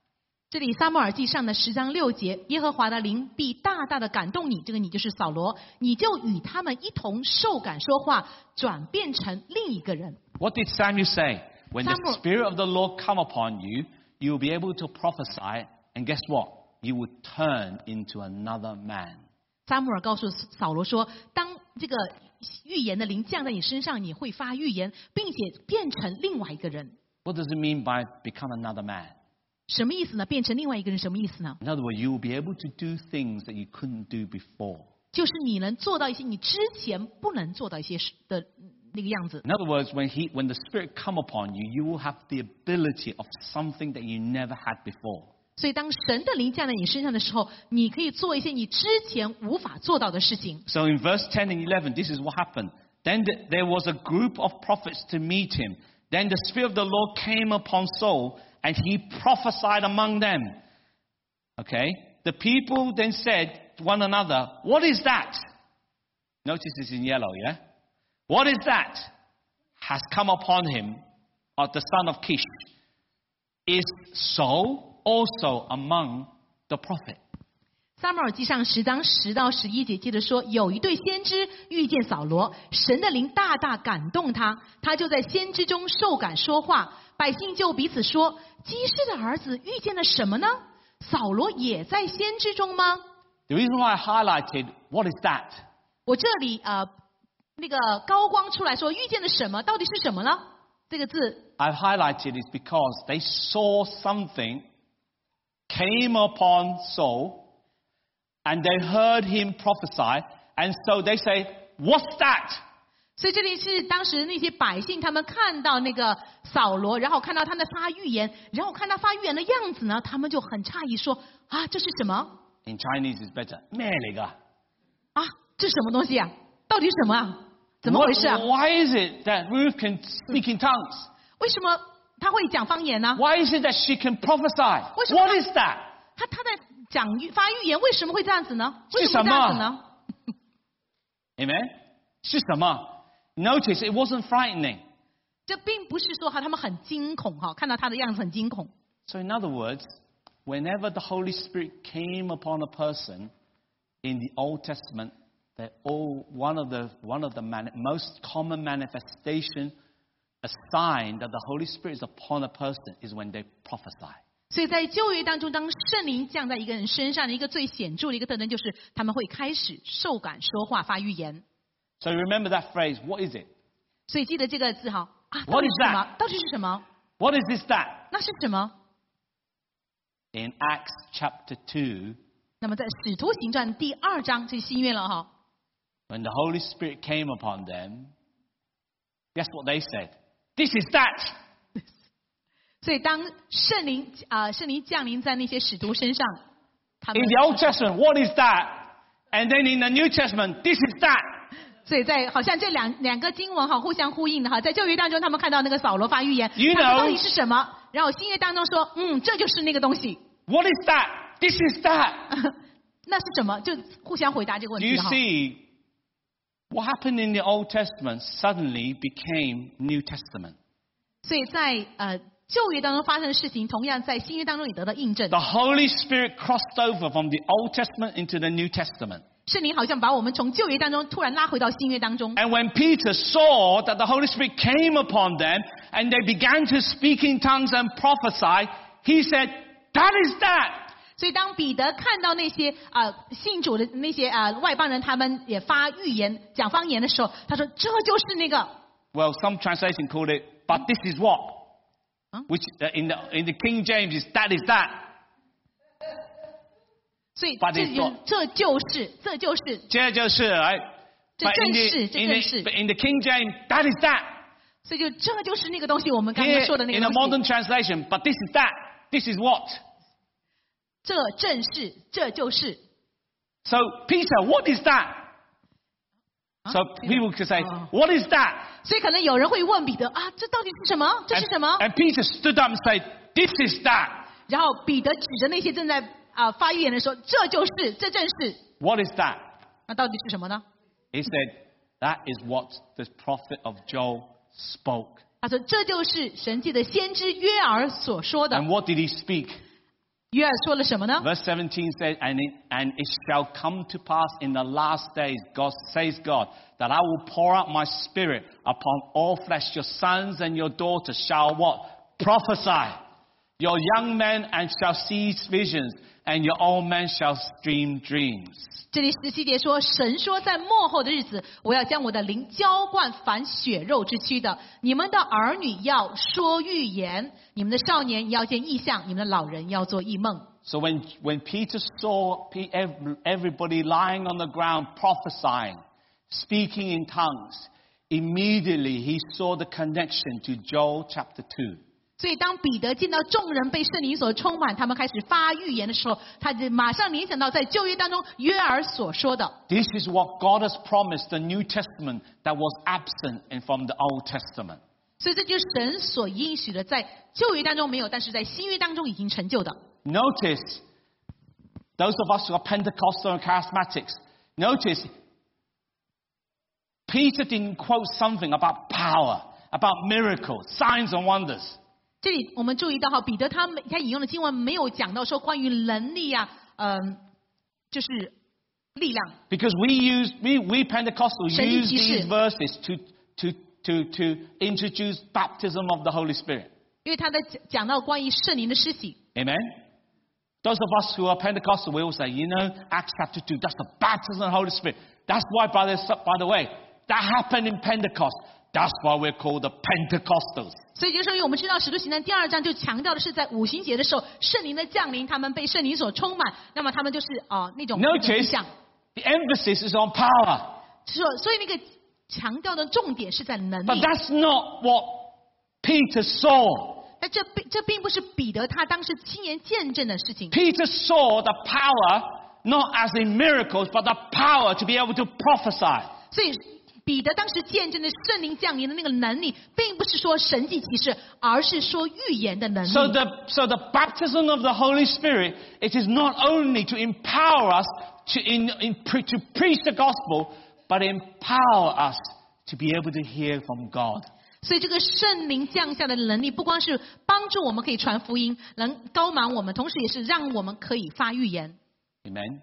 这里撒母耳记上的10章6节，耶和华的灵必大大的感动你，这个你就是扫罗，你就与他们一同受感说话，转变成另一个人。 What did Samuel say? When the Samuel- Spirit of the Lord come upon you, you will be able to prophesy, and guess what? You will turn into another man. 撒母耳告诉扫罗说，当这个预言的灵降在你身上，你会发预言，并且变成另外一个人。 What does it mean by become another man? 什么意思呢？变成另外一个人什么意思呢？ In other words, you will be able to do things that you couldn't do before. 就是你能做到一些你之前不能做到一些事的那个样子。 In other words, when the Spirit come upon you, you will have the ability of something that you never had before. 所以当神的灵降在你身上的时候，你可以做一些你之前无法做到的事情。 So in verse 10 and 11, this is what happened. Then there was a group of prophets to meet him. Then the Spirit of the Lord came upon Saul, and he prophesied among them. Okay? The people then said to one another, what is that? Notice this in yellow, yeah? What is that? Has come upon him, of the son of Kish. Is Saul also among the prophet? 撒母耳记上10章10到11节接着说，有一对先知遇见扫罗，神的灵大大感动他，他就在先知中受感说话，百姓就彼此说，基士的儿子遇见了什么呢？扫罗也在先知中吗？ The reason why I highlighted what is that? 我这里那个高光出来说遇见了什么，到底是什么呢？这个字 I've highlighted is because they saw something came upon Saul and they heard him prophesy, and so they say, what's that? 所以这里是当时那些百姓，他们看到那个扫罗，然后看到他的发预言，然后看他发预言的样子呢，他们就很诧异说：啊，这是什么？ In Chinese is better. 咩嚟㗎? 啊，这是什么东西啊？到底是什么啊？怎么回事啊？ Why is it that Ruth can speak in tongues? 为什么他会讲方言呢？ Why is it that she can prophesy? 为什么 What is that? 他在发预言，为什么会这样子呢？为什么会这样子呢？ Amen? 是什么? Notice it wasn't frightening. 这并不是说他们很惊恐哈，看到他的样子很惊恐。 So in other words, whenever the Holy Spirit came upon a person in the Old Testament, one of the most common manifestation, a sign that the Holy Spirit is upon a person is when they prophesy. 所以在旧约当中，当圣灵降在一个人身上的一个最显著的一个特征，就是他们会开始受感说话、发预言。 So remember that phrase, what is it? 所以记得这个字哈啊，到 What 底 is 是什么 that?？ 到底是什么？ What is this that? 那是什么？ In Acts chapter 2, 那么在使徒行传第2章，这是新约了哈。 when the Holy Spirit came upon them, guess what they said? This is that. 所以当圣灵降临在那些使徒身上，他们 In the Old Testament, what is that? And then in the New Testament, this is that. 所以在好像这两个经文哈互相呼应的哈，在旧约当中他们看到那个扫罗发预言， You 他们 know- 到底是什么？然后新约当中说，这就是那个东西， What is that? This is that. 那是什么？就互相回答这个问 Do 题 you 哈。 see what happened in the Old Testament suddenly became New Testament? 所以在旧约当中发生的事情，同样在新约当中也得到印证。 The Holy Spirit crossed over from the Old Testament into the New Testament. 圣灵好像把我们从旧约当中突然拉回到新约当中。 And when Peter saw that the Holy Spirit came upon them and they began to speak in tongues and prophesy, he said, that is that. 所以当彼得看到那些信主的那些外邦人，他们也发预言、讲方言的时候，他说：“这就是那个。 Well, some translation called it, but this is what? Huh? Which in the King James is that is that. ” 所以 But 这 it's 就 not. 这就是 Right? 这 But 正是 but in the King James, that is that. 所以这就是那个东西，我们刚刚 Here 说的那 in 个 a 东 modern 西。 translation, but this is that. This is what? 这正是，这就是。 So Peter, what is that? So people could say, what is that? 所以可能有人会问彼得啊，这到底是什么？这是什么？ And Peter stood up and said, this is that. 然后彼得指着那些正在发预言的说：“这就是，这正是。 What is that? ” 那到底是什么呢？ He said, that is what the prophet of Joel spoke. 他说：“这就是神迹的先知约珥所说的。 And what did he speak? 约珥说了什么呢？ Verse 17 says, and it shall come to pass in the last days, God says God, that I will pour out my spirit upon all flesh. Your sons and your daughters shall what? Prophesy. Your young men and shall see visions, and your old men shall dream dreams. 这里17节说，神说在末后的日子，我要将我的灵浇灌凡血肉之躯的，你们的儿女要说预言，你们的少年要见异象，你们的老人要做异梦。 So when Peter saw everybody lying on the ground prophesying, speaking in tongues, immediately he saw the connection to Joel chapter 2. 所以当彼得见到众人被圣灵所充满，他们开始发预言的时候，他就马上联想到在旧约当中约珥所说的。 This is what God has promised the New Testament that was absent from the Old Testament. 所以这就是神所应许的，在旧约当中没有，但是在新约当中已经成就的。 Notice, those of us who are Pentecostal and charismatics, notice Peter didn't quote something about power, about miracles, signs and wonders. 这里我们注意到哈，彼得他引用的经文没有讲到说关于能力啊，就是力量。 Because we Pentecostals 神迹 use 奇事。 these verses to introduce baptism of the Holy Spirit. 因为他在讲到关于圣灵的施洗。 Amen? Those of us who are Pentecostal, we all say, Acts chapter 2, that's the baptism of the Holy Spirit. That's why, by the way, that happened in Pentecost. That's why we're called the Pentecostals. 所以就是说，我们知道《使徒行传》第2章就强调的是在五旬节的时候，圣灵的降临，他们被圣灵所充满，那么他们就是那种 Notice 像。 the emphasis is on power. 所以那个强调的重点是在能 But 力。 that's not what Peter saw. 但这并不是彼得他当时亲眼见证的事情。 Peter saw the power, not as in miracles, but the power to be able to prophesy. 所以彼得当时见证的圣灵降临的那个能力，并不是说神迹奇事，而是说预言的能力。 So the baptism of the Holy Spirit, it is not only to empower us to preach the gospel, but empower us to be able to hear from God. 所以这个圣灵降下的能力，不光是帮助我们可以传福音，能高满我们，同时也是让我们可以发预言。 Amen.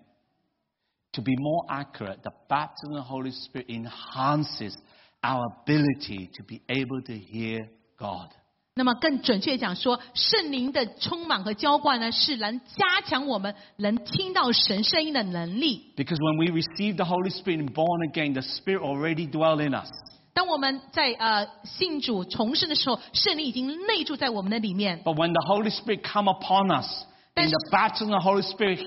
To be more accurate, the baptism of the Holy Spirit enhances our ability to be able to hear God. 那么更准确讲说，圣灵的充满和浇灌呢，是能加强我们能听到神声音的能力。 Because when we receive the Holy Spirit and born again, the Spirit already dwells in us. 当我们在信主重生的时候，圣灵已经内住在我们的里面。 But when the Holy Spirit come upon us, in the baptism of the Holy Spirit,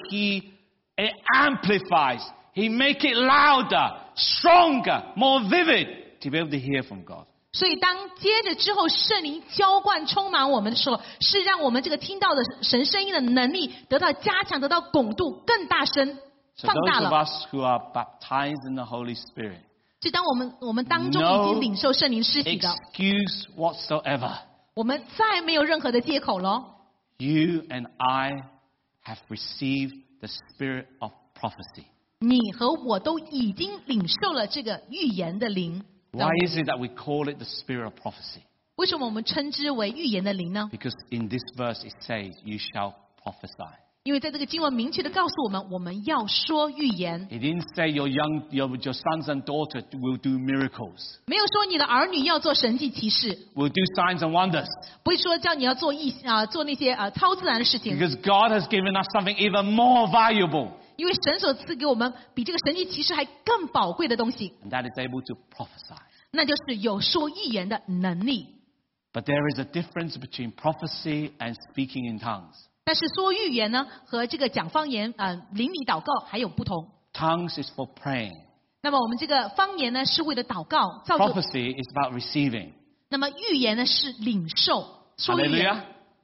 it amplifies. He make it louder, stronger, more vivid to be able to hear from God. 所以当接着之后圣灵浇灌充满我们的时候，是让我们这个听到的神声音的能力得到加强，得到巩固，更大声， So 放大 those of 了。 us who are baptized in the Holy Spirit, 就当我们当中已经领受圣灵施洗的， excuse whatsoever, 我们再没有任何的借口了。 you and I have received the spirit of prophecy. 你和我都已经领受了这个预言的灵。 Why is it that we call it the spirit of prophecy? 为什么我们称之为预言的灵呢？ Because in this verse it says, you shall prophesy. 因为在这个经文明确的告诉我们，我们要说预言， It didn't say your sons and daughters will do miracles, 没有说你的儿女要做神迹奇事， will do signs and wonders. 不会说叫你要做做那些超自然的事情。 Because God has given us something even more valuable, 因为神所赐给我们比这个神迹奇事还更宝贵的东西， and that is able to prophesy. 那就是有说预言的能力。 But there is a difference between prophecy and speaking in tongues. 但是说预言呢，和这个讲方言、灵里祷告还有不同。 Tongues is for praying. 那么我们这个方言呢，是为了祷告造就； Prophecy is about receiving. 那么预言呢，是领受说预言。 Hallelujah.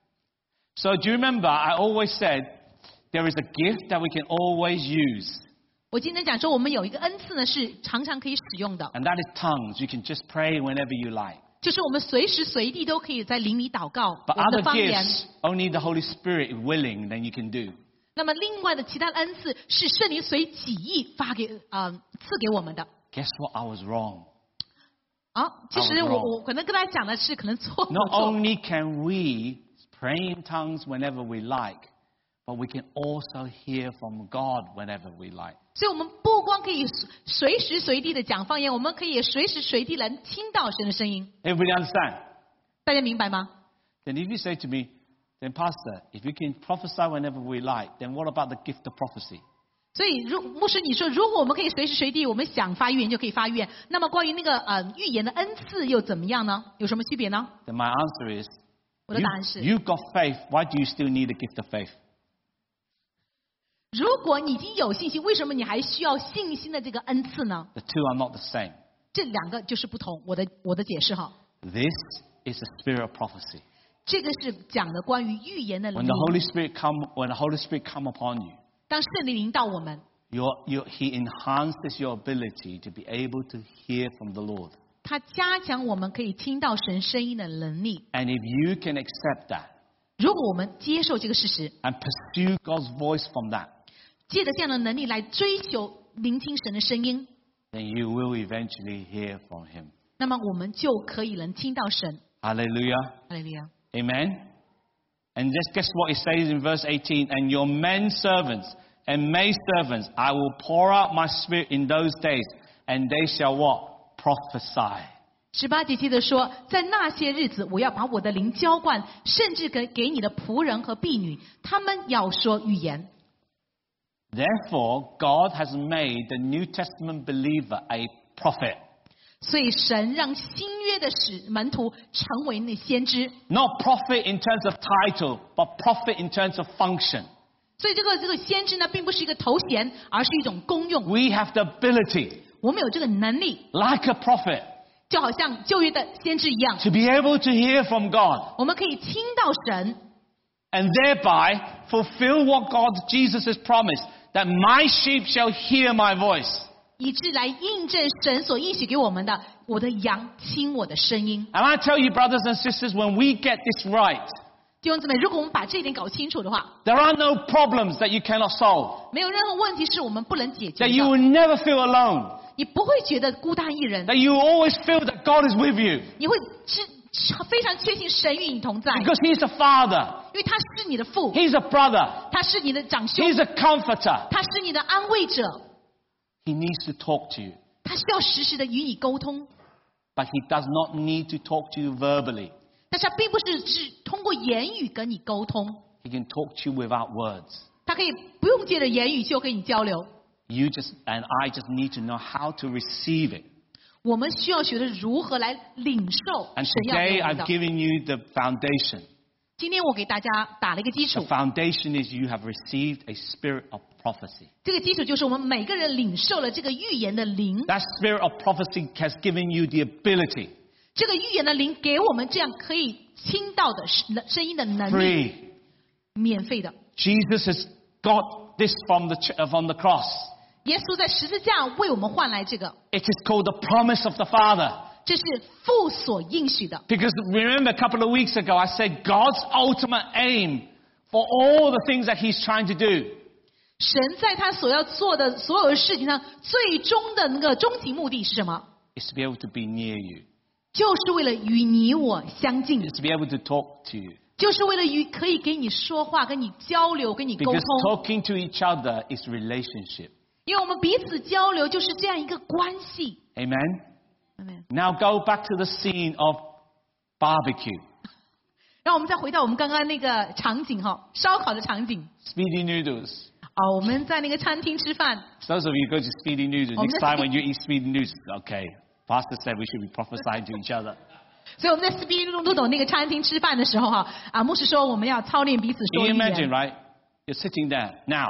So do you remember I always said there is a gift that we can always use, 我今天讲说，我们有一个恩赐呢，是常常可以使用的， and that is tongues. You can just pray whenever you like. 就是我们随时随地都可以在灵里祷告 But 我们的 other 方言。 gifts, only the Holy Spirit willing, then you can do. 那么另外的其他的恩赐是圣灵随己意赐给我们的。 Guess what? I was wrong. 其实 I was wrong. 我可能跟大家讲的是可能错。 Not only can we pray in tongues whenever we like, but we can also hear from God whenever we like. 所以我们不光可以随时随地的讲方言，我们可以也随时随地来听到神的声音。 Everybody understand? 大家明白吗？ Then if you say to me, then Pastor, if we can prophesy whenever we like, then what about the gift of prophecy? 所以牧师你说，如果我们可以随时随地我们想发预言就可以发预言，那么关于那个预言的恩赐又怎么样呢？有什么区别呢？ Then my answer is, 我的答案是， you've got faith. Why do you still need the gift of faith? 如果你已经有信心，为什么你还需要信心的这个恩赐呢？ The two are not the same. 这两个就是不同。我的解释哈， This is the spirit of prophecy. 这个是讲的关于预言的灵 When。the Holy Spirit come upon you, 当圣灵临到我们， He enhances your ability to be able to hear from the Lord. 他加强我们可以听到神声音的能力。 And if you can accept that 如果我们接受这个事实， and pursue God's voice from that, 借着这样的能力来追求聆听神的声音， then you will eventually hear from Him. 那么我们就可以能听到神。 Hallelujah. 哈利路亚。 Amen. And just guess what it says in verse 18. And your men servants and maid servants, I will pour out my spirit in those days, and they shall what? Prophesy. 18节接着说，在那些日子，我要把我的灵浇灌，甚至给你的仆人和婢女，他们要说预言。 Therefore, God has made the New Testament believer a prophet. 所以神让新约的门徒成为那先知。 Not prophet in terms of title, but prophet in terms of function. 所以这个先知呢，并不是一个头衔，而是一种功用。 We have the ability, 我们有这个能力， like a prophet, 就好像旧约的先知一样， to be able to hear from God 我们可以听到神， and thereby fulfill what Jesus has promised, that my sheep shall hear my voice. 以致来印证神所应许给我们的，我的羊听我的声音。 And I tell you, brothers and sisters, when we get this right, 弟兄姊妹，如果我们把这一点搞清楚的话， there are no problems that you cannot solve, 没有任何问题是我们不能解决 that you 的。 will never feel alone, 你不会觉得孤单一人， that you will always feel that God is with you, 你会非常确信神与你同在， because He's a father, 因为他是你的父， He's a brother, 他是你的长兄， He's a comforter. 他是你的安慰者， He needs to talk to you, 他需要时时的与你沟通， but He does not need to talk to you verbally. 但是他并不是通过言语跟你沟通， He can talk to you without words. 他可以不用借着言语就跟你交流。 You just and I just need to know how to receive it. 我们需要学的如何来领受 And 神要给 today 我们 I've 的。 given you the foundation. 今天我给大家打了一个基 The 础， foundation is you have received a spirit of prophecy. 这个基础就是我们每个人领受了这个预言的灵， That spirit of prophecy has given you the ability, 这个预言的灵给我们这样可以听到的声音的能力， free. 免费的。 Jesus has got this from the cross. 耶稣在十字架为我们换来这个， It is called the promise of the Father. 这是父所应许的。 Because remember a couple of weeks ago I said God's ultimate aim for all the things that He's trying to do 神在他所要做的所有的事情上，最终的那个终极目的是什么？ is to be able to be near you. 就是为了与你我相近， Is to be able to talk to you. 就是为了可以给你说话、跟你交流、跟你沟 Because 通。 talking to each other is relationship. 因为我们彼此交流就是这样一个关系。 Amen? Amen. Now go back to the scene of barbecue. 让我们再回到我们刚刚那个场景哈，烧烤的场景。 Speedy noodles. 我们在那个餐厅吃饭， Those of you who go to Speedy Noodles, Oh, next that's time when good. you eat Speedy Noodles, okay, Pastor said we should be prophesying to each other. 所以我们在斯宾路斗那个餐厅吃饭的时候哈，牧师说我们要操练彼此 Can 说 you 预 imagine, 言。 right? You're sitting there. Now,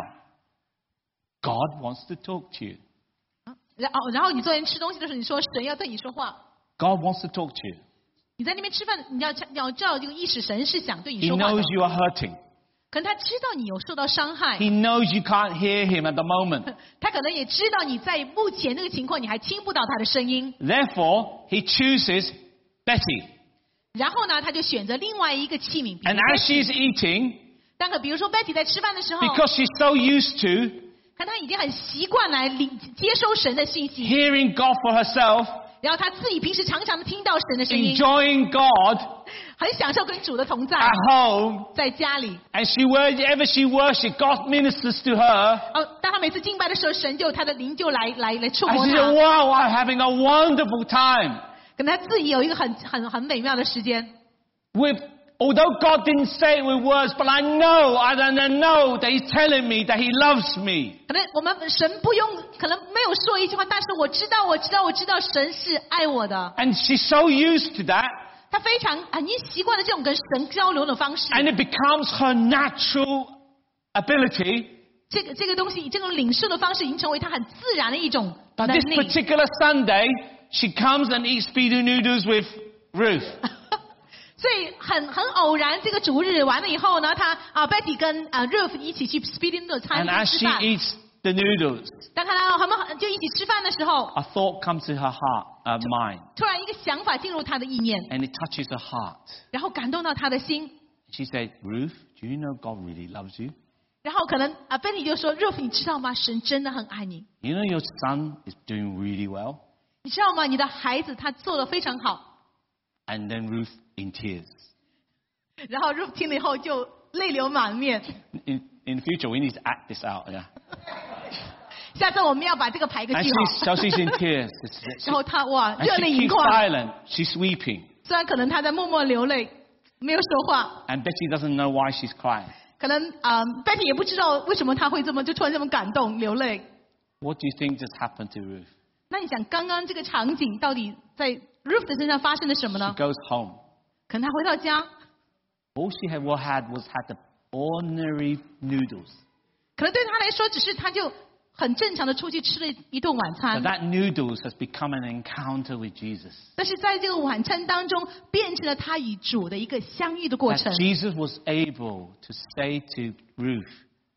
God wants to talk to you. 然后你坐在吃东西的时候，你说神要对你说话。 God wants to talk to you. 你在那边吃饭，你要知道这个意识，神是想对你 He 说话的 knows。you are hurting. 可能他知道你有受到伤害， He knows you can't hear Him at the moment. 他可能也知道你在目前那个情况，你还听不到他的声音。 Therefore, He chooses Betty. 然后呢，他就选择另外一个器皿。 And as she's eating, 比如说 Betty 在吃饭的时候， because she's so used to 可他已经很习惯来接收神的信息， hearing God for herself, 然后他自己平时常常的听到神的声音， enjoying God, 很享受跟主的同在， at home. 在家里。 And wherever she worships, God ministers to her. 当他每次敬拜的时候，神就他的灵就来触 And 摸 she 他 said, wow, I'm having a wonderful time. 可能他自己有一个很美妙的时间。 Although God didn't say it with words, but I know that He's telling me that He loves me. 可能我们神不用，可能没有说一句话，但是我知道神是爱我的。 And she's so used to that. 他非常已经习惯了这种跟神交流的方式。 And it becomes her natural ability. 这个东西，这种领受的方式已经成为他很自然的一种 But 能 this 力。 particular Sunday, she comes and eats speedy noodles with Ruth. 所以很偶然，这个主日完了以后呢，他Betty 跟Ruth 一起去 Speedy Noodle 餐 And as 厅吃 she 饭。 eats the noodles, 当他们就一起吃饭的时候， a thought comes to her mind. 突然一个想法进入他的意念， And it touches her heart. 然后感动到他的心。 She said, Ruth, do you know God really loves you? 然后可能Betty 就说 Ruth 你知道吗？神真的很爱你。 You know your son is doing really well? 你知道吗？你的孩子他做得非常好。 And then Ruth in tears. 然后 Ruth 听了以后就泪流满面。 In the future, we need to act this out. Yeah. 下次我们要把这个排个 And 句号。 she's in tears. 然后他热 And 泪 she 盈 keeps 眶。 silent. She's weeping. 虽然可能他在默默流泪，没有说话。 And Betty doesn't know why she's crying. 可能Betty 也不知道为什么他会就突然这么感动流泪。 What do you think just happened to Ruth? 那你想刚刚这个场景到底在 Ruth 的身上发生了什么 She 呢？ goes home. 可能他回到家， All she had was the ordinary noodles. 可能对他来说只是他就很正常的出去吃了一顿晚 But 餐， that noodles has become an encounter with Jesus. 但是在这个晚餐当中变成了他与主的一个相遇的过 That 程。 Jesus was able to say to Ruth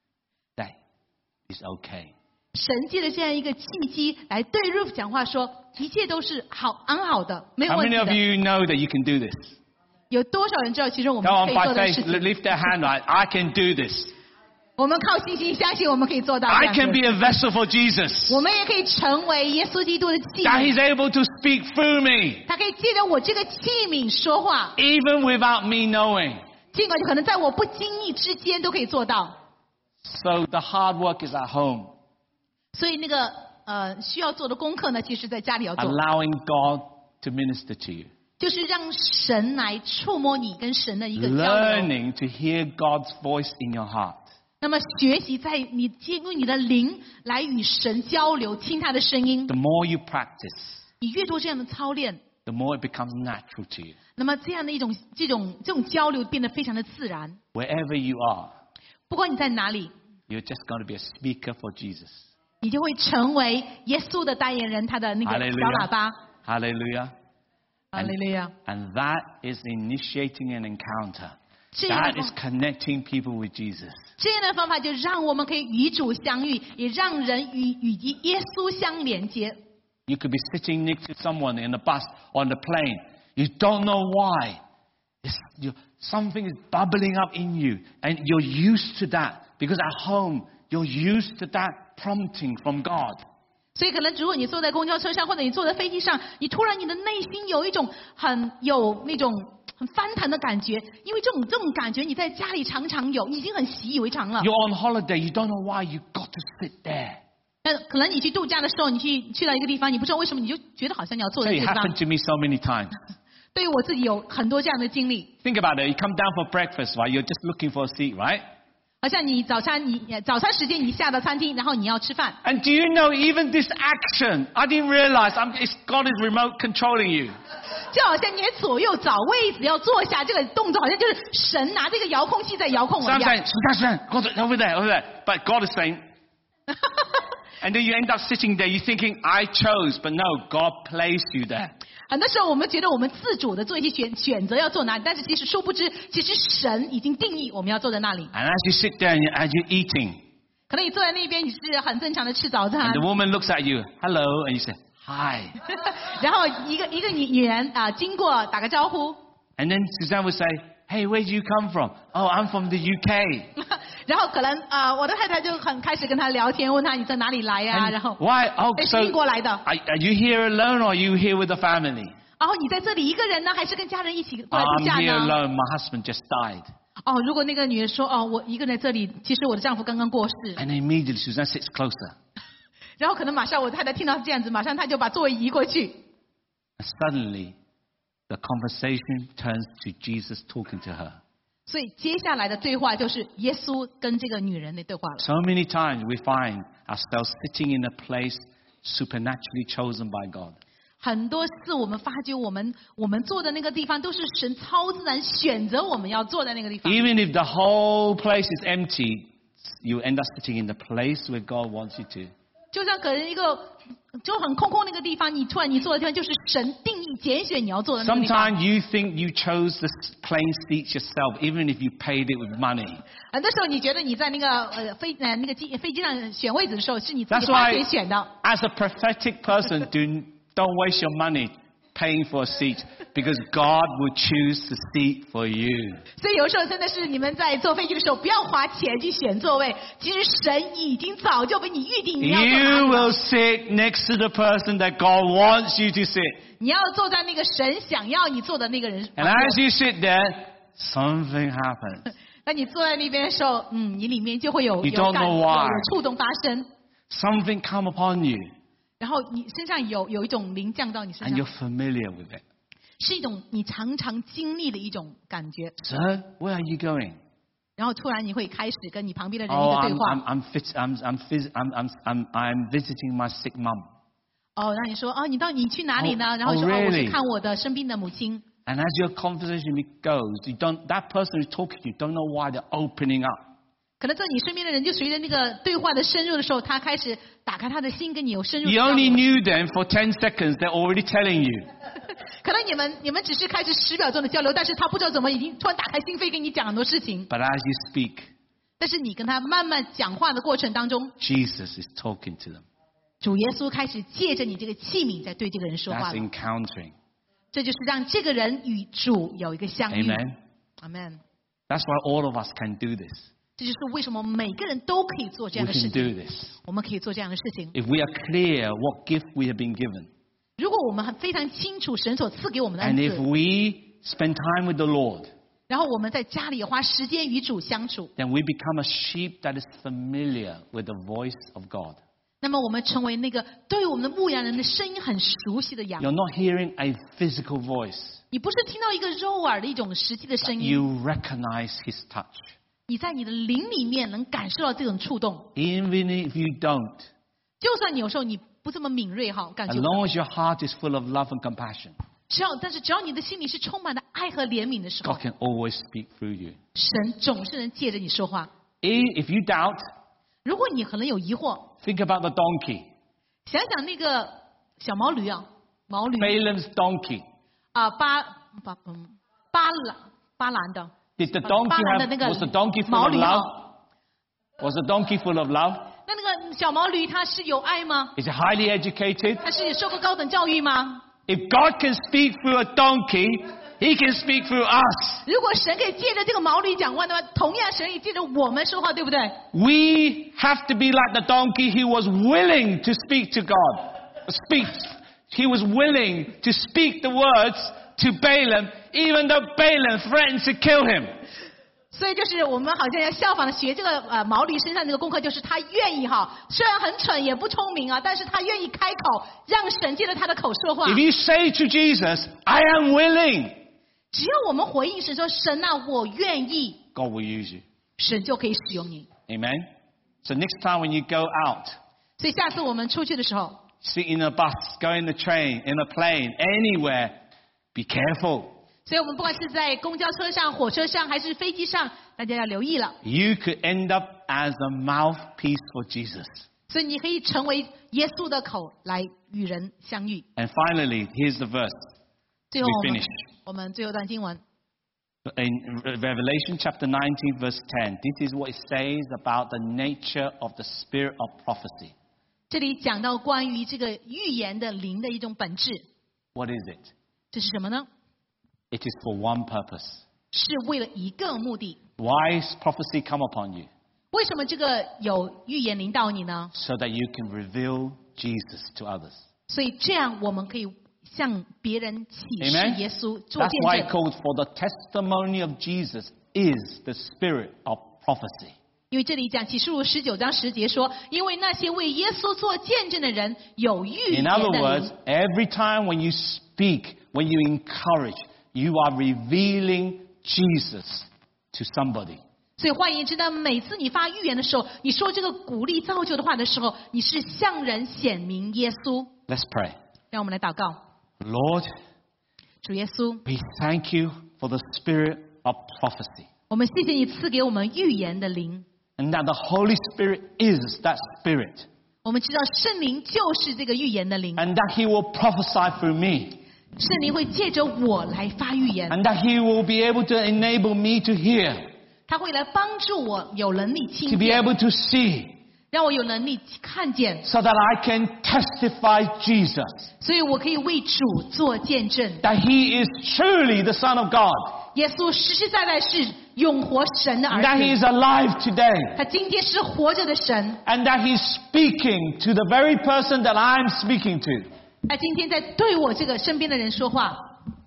that it's okay. 神借着这样一个契机来对 Ruth 讲话说，一切都是安好的，没有 How 问题 many of 的。 you know that you can do this? 有多少人知道，其实我们 Go 可 on 以 by 做的 faith, 事情？ lift their hand like, I can do this. 我们靠信心相信我们可以做到这 I 样 can 子 be a vessel for Jesus. 我们也可以成为耶稣基督的器 That 皿， He's able to speak through me, 他可以借着我这个器皿说话， even without me knowing. 尽管可能在我不经意之间都可以做到。 So the hard work is at home, 所以那个需要做的功课呢，其实在家里要做， allowing God to minister to you, 就是让神来触摸你跟神的一个交流。 learning to hear God's voice in your heart. 那么学习在你用你的灵来与神交流，听他的声音。 The more you practice, 你越多这样的操练， the more it becomes natural to you. 那么这样的这种交流变得非常的自然。 Wherever you are, 不管你在哪里， you're just going to be a speaker for Jesus. 你就会成为耶稣的代言人，他的那个小 Hallelujah. 喇叭。 Hallelujah. 哈利路亚！ And that is initiating an encounter. 这样 That 的 is connecting people with Jesus. 这样的方法就让我们可以与主相遇，也让人与耶稣相连接。 You could be sitting next to someone in the bus or on the plane. You don't know why. Something is bubbling up in you, and you're used to that because at home you're used to that prompting from God. 所以可能如果你坐在公交车上，或者你坐在飞机上，你突然你的内心有一种有那种很翻腾的感觉，因为这种感觉你在家里常常有，已经很习以为常了。 You're on holiday. You don't know why you got to sit there. 那可能你去度假的时候，你去到一个地方，你不知道为什么，你就觉得好像你要坐在 So 这 it 个地方。 happened to me so many times. 对于我自己有很多这样的经历， Think about it. You come down for breakfast, right? You're just looking for a seat, right? 好像你早餐时间你下到餐厅，然后你要吃饭。 And do you know even this action? I didn't realize God is remote controlling you. 就好像你左右找位置要坐下，这个动作好像就是神拿这个遥控器在遥控 So 我 I'm 一样。 saying, God, over there. But God is saying, and then you end up sitting there, you're thinking, I chose, but no, God placed you there. 很多时候我们觉得我们自主的做一些选择要坐哪里，但是其实殊不知，其实神已经定义我们要坐在那里。 And as you sit there and as you're eating, 可能你坐在那边，你是很正常的吃早餐 and the，woman looks at you, hello, and you say, hi. 然后一个女人经过打个招呼， And then Suzanne would say, hey, where do you come from? Oh, I'm from the UK. 然后可能我的太太就开始跟他聊天，问他你在哪里来呀？ And 然后 why? Oh, 是 so 英国来的。 are you here alone or are you here with the family? 然后你在这里一个人呢，还是跟家人一起过来度 I'm 假 here 呢？ alone. My husband just died. 哦，如果那个女人说，哦，我一个人在这里，其实我的丈夫刚刚过世， And immediately Susanna sits closer. 然后可能马上我太太听到这样子，马上她就把座位移过去， And suddenly, the conversation turns to Jesus talking to her. 所以接下来的对话就是耶稣跟这个女人的对话了。 So many times we find ourselves sitting in a place supernaturally chosen by God. 很多次我们发觉我们坐的那个地方都是神超自然选择我们要坐在那个地方。 Even if the whole place is empty, you end up sitting in the place where God wants you to. 就像可能一个就很空那个地方，你突然你坐的地方就是神定义拣选你要坐的那个地方。 Sometimes you think you chose the plane seats yourself, even if you paid it with money. 很多时候你觉得你在那个飞机上选位置的时候是你自己 That's 花 why, 钱选的。 as a prophetic person, don't waste your money paying for a seat, because God will choose the seat for you. 所以有时候真的是你们在坐飞机的时候，不要花钱去选座位，其实神已经早就给你预定你要坐哪 You 里 will 了。 sit next to the person that God wants you to sit. 你要坐在那个神想要你坐的那个人。 And as you sit there, something happens. 那你坐在那边的时候，你里面就会有 You don't know why. 有触动发生， Something come upon you, 然后你身上有一种灵降到你身 and 上 you're，familiar with it. 是一种你常常经历的一种感觉。 Sir, where are you going? 然后突然你会开始跟你旁边的人一 Oh, 个对话。 I'm visiting my sick mum. 哦，然后你说，哦，你去哪里呢？ Oh, 然后说， oh, 哦，我 really? 是看我的生病的母亲。 And as your conversation goes, that person who's talking to you don't know why they're opening up. 可能在你身边的人就随着那个对话的深入的时候，他开始打开他的心，跟你有深入的 You 交 only 流。 knew them for 10 seconds, they're already telling you. 可能你们只是开始10秒钟的交流，但是他不知道怎么已经突然打开心扉跟你讲很多事情。 But as you speak, 但是你跟他慢慢讲话的过程当中， Jesus is talking to them. 主耶稣开始借着你这个器皿在对这个人说话 That's 了。 encountering. 这就是让这个人与主有一个相遇。 Amen. Amen。 That's why all of us can do this. 这就是为什么每个人都可以做这 We 样的事 can do 情。 this. 我们可以做这样的事情。 If we are clear what gift we have been given, 如果我们非常清楚神所赐给我们的 and 恩 if 赐， we spend time with the Lord, 然后我们在家里也花时间与主相处， then we become a sheep that is familiar with the voice of God. 那么我们成为那个对我们的牧羊人的声音很熟悉的羊。 You're not hearing a physical voice. 你不是听到一个肉耳的一种实际的声音， You recognize His touch. 你在你的灵里面能感受到这种触动。 Even if you don't, 就算你有时候你不这么敏锐哈，感 as 觉不到 long as your heart is full of love and compassion, 但是只要你的心里是充满了爱和怜悯的时候 God，can always speak through you. 神总是能借着你说话。 If you doubt, 如果你可能有疑惑， think about the donkey, 想想那个小毛驴啊，毛驴 Balaam's donkey. 啊，巴兰的。 Did the donkey 巴兰的那个 was the donkey full 毛 of 驴 love? 啊， Was the donkey full of love? 那个小毛驴它是有爱吗？ Is it highly educated? 它是受过高等教育吗？ If God can speak through a donkey, He can speak through us. 如果神可以借着这个毛驴讲话的话，同样神也借着我们说话，对不对？ We have to be like the donkey who was willing to speak to God. He was willing to speak the words to Balaam, even though Balaam threatened to kill him. 所以就是我们好像要效仿的学这个毛驴身上这个功课，就是他愿意哈，虽然很蠢也不聪明啊，但是他愿意开口，让神借着他的口说话。 If you say to Jesus, I am willing, 只要我们回应神说神啊，我愿意， God will use you. 神就可以使用你。 Amen? So next time when you go out, 所以下次我们出去的时候， sit in a bus, go in the train, in a plane, anywhere, be careful. 所以我们不管是在公交车上、火车上还是飞机上，大家要留意了。 You could end up as a mouthpiece for Jesus. 所以你可以成为耶稣的口来与人相遇。 And finally, here's the verse. 最后 We finish. 我们最后一段经文， In Revelation chapter 19, verse 10, this is what it says about the nature of the spirit of prophecy. 这里讲到关于这个预言的灵的一种本质， What is it? 这是什么呢？ It is for one purpose. 是为了一个目的。 Why is prophecy come upon you? 为什么这个有预言临到你呢？ So that you can reveal Jesus to others. 所以这样我们可以向别人启示 Amen? 耶稣，做 That's 见 why it 证。 calls for the testimony of Jesus is the spirit of prophecy. 因为这里讲启示录19章10节说，因为那些为耶稣做见证的人有预言 In 的 other 灵。 words, every time when you speak, when you encourage, you are revealing Jesus to somebody. 所以换言之呢，每次你发预言的时候，你说这个鼓励造就的话的时候，你是向人显明耶稣。 Let's pray. 让我们来祷告， Lord, 主耶稣， we thank you for the spirit of prophecy. 我们谢谢你赐给我们预言的灵。 And that the Holy Spirit is that spirit. 我们知道圣灵就是这个预言的灵， And that He will prophesy through me. 圣灵会借着我来发预言， And that He will be able to enable me to hear, 他会来帮助我有能力 to 听 be 见， able to see, 让我有能力看见， so that I can testify Jesus. 所以我可以为主做见证。 That He is truly the Son of God. 耶稣实实在在是永活神的 And that He 儿 is 子， alive today. 他今天是活着的神， And that He's speaking to the very person that I'm speaking to. 他今天在对我这个身边的人说话。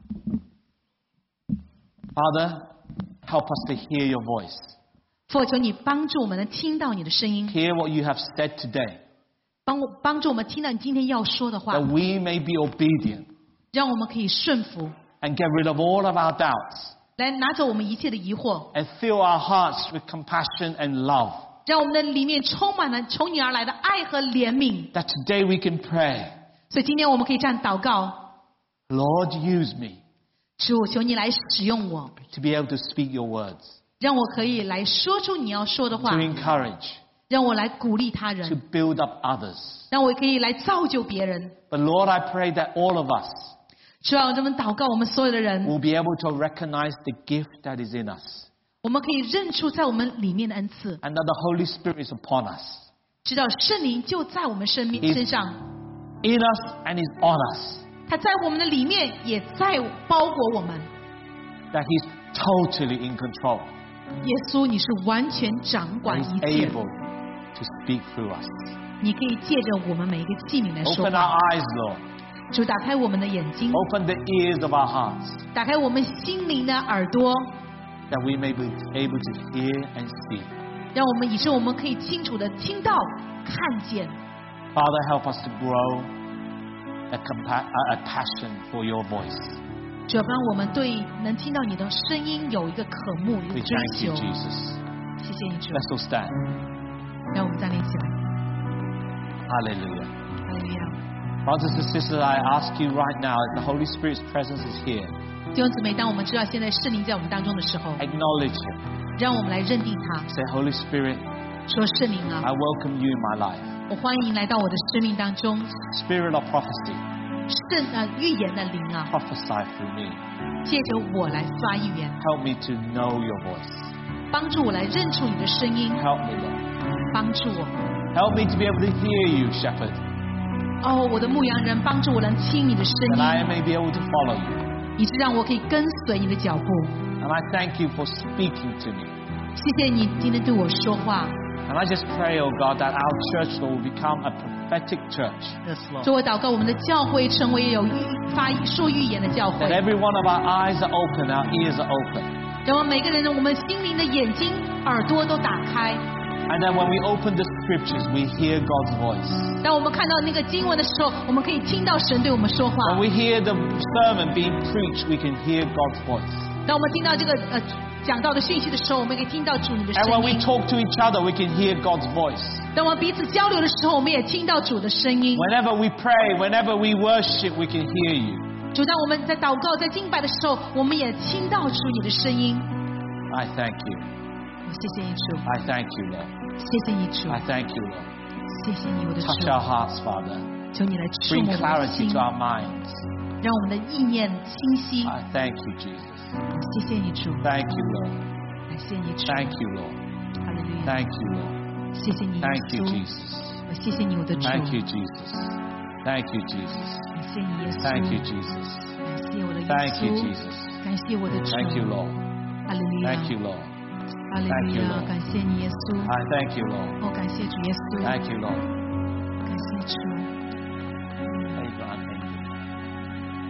Father, help us to hear your voice. 父啊，求你帮助我们能听到你的声音， Hear what you have said today. 帮助我们听到你今天要说的话， That we may be obedient 让我们可以顺服， and get rid of all of our doubts. 来拿走我们一切的疑惑， And fill our hearts with compassion and love. 让我们的里面充满了从你而来的爱和怜悯。 That today we can pray, 所以今天我们可以这样祷告： Lord, use me 主，求你来使用我， to be able to speak your words, 让我可以来说出你要说的话 to，encourage, 让我来鼓励他 to 人， build up others. 让我可以来造就别人。 But Lord, I pray that all of us 主要这么祷告，我们所有的人， will be able to recognize the gift that is in us, 我们可以认出在我们里面的恩赐， and that the Holy Spirit is upon us, 知道圣灵就在我们身上， in us and is on us. 他在我们的里面，也在包裹我们。 That He's totally in control. 耶稣，你是完全掌 And 管 He's 一切， able to speak through us. 你可以借着我们每一个器皿来说 Open 话。 our eyes, Lord. 主，打开我们的眼睛， Open the ears of our hearts, 打开我们心灵的耳朵， that we may be able to hear and see. 让我们以致我们可以清楚的听到、看见。 Father, help us to grow a passion for your voice. 主要让我们对能听到你的声音有一个渴慕、有 We 追 thank you, 求。 Jesus. 谢谢你，主。 Let's all stand. 让我们站立起来。 Hallelujah. 哈利路亚。 Brothers and sisters, I ask you right now, as the Holy Spirit's presence is here, 弟兄姊妹，当我们知道现在圣灵在我们当中的时候， acknowledge Him. 让我们来认定他， Say, Holy Spirit, 说圣灵啊 I，welcome you in my life. 我欢迎来到我的生命当中， Spirit of prophecy, 预言的灵啊， prophesy through me. 借着我来发预言， Help me to know your voice. 帮助我来认出你的声音， Help me, Lord. 帮助我。 Help me to be able to hear you, Shepherd, 哦，我的牧羊人，帮助我能听你的声 that I 音， may be able to follow you. 以致让我可以跟随你的脚步。 And I thank you for speaking to me. 谢谢你今天对我说话， And I just pray, oh God, that our church will become a prophetic church. Yes, Lord. 所以我祷告我们的教会成为有说预言的教 That 会， every one of our eyes are open, our ears are open. 让我们每个人我们心灵的眼睛、耳朵都打开。 And then when we open the scriptures, we hear God's voice. 当我们看到那个经文的时候，我们可以听到神对我们说话。 When we hear the sermon being preached, we can hear God's voice. 当我们听到这个讲到的讯息的时候，我们可以听到主你的 And 声 when we 音。 talk to each other, we can hear God's voice. 当我们彼此交流的时候，我们也听到主的声音。 Whenever we pray, whenever we worship, we can hear you. 主，当我们在祷告、在敬拜的时候，我们也听到主你的声音。 I thank you. 谢谢你主， I thank you, Lord. 谢谢你主， I thank you, Lord. 谢谢你我的 Touch 主， our hearts, Father. 求你来触 Bring 摸我们的 clarity 心， to our minds. 让我们的意念清晰。 I thank you, Jesus. 谢谢你主， Thank you, Lord. 感谢你主， Thank you, Lord. 哈利路亚， Thank you, Lord. 谢谢你耶 Thank you, 稣， Jesus. 我谢谢你我的主， Thank you, Jesus. Thank you, Jesus. 感谢你耶稣， Thank you, Jesus. 感谢我的耶 Thank you, 稣， Jesus. 感谢我的主， Thank you, Lord. 哈利路亚， Thank you, Lord. 哈利 Thank 路 you, 亚， Lord. 感谢你耶稣， I thank you, Lord. 哦，感谢主耶稣， Thank you, Lord. 感谢主。 Abraham,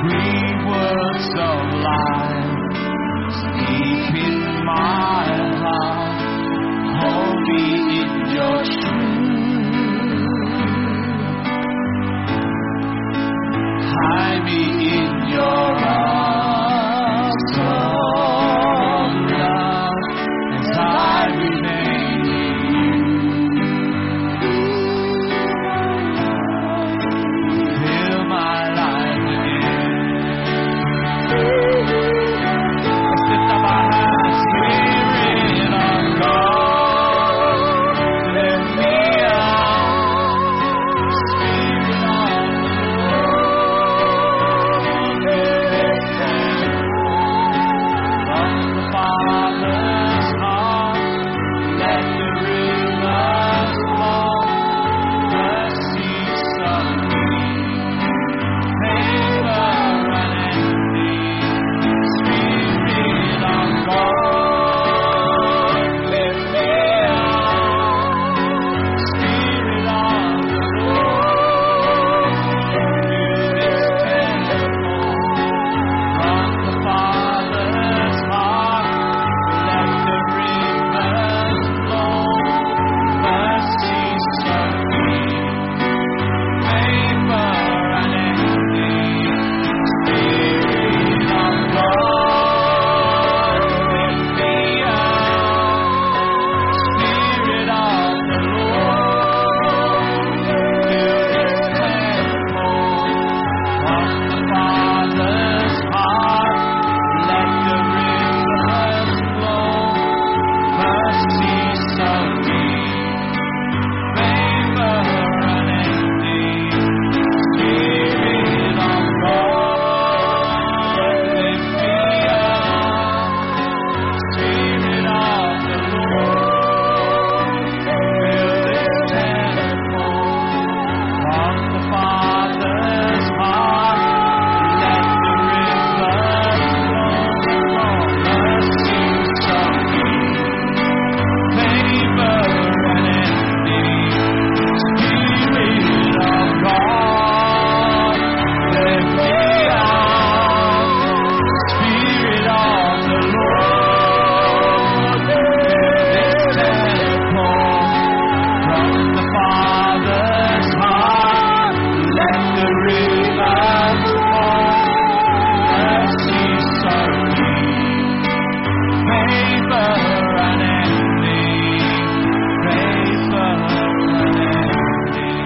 Sweet words of life deep in my heart. Hold me in your truth. Hide me in your arms of love as I remain in you. Fill my life again. Let's lift up our hands. Spirit of God, lift me up. Spirit of from the Father's heart, let the rivers flow. Mercies of me, favor unending. Spirit of God, lift me up. Spirit of the Lord, fill this temple. From the Father's heart, let the rivers flow. Mercies of me, favor unending. Spirit of God, lift me up. Spirit of the Lord, fill this temple. From the Father's heart, let the rivers flow. Mercies of me, favor unending. Spirit of God, lift me up. Spirit of the Lord, fill this temple. From the Father's heart, let the rivers flow. Mercies of me, favor unending. Spirit of God, lift me up. Spirit of the Lord, fill this temple. From the Father's heart, let the rivers flow. Mercies of me, favor unending. Favor unending.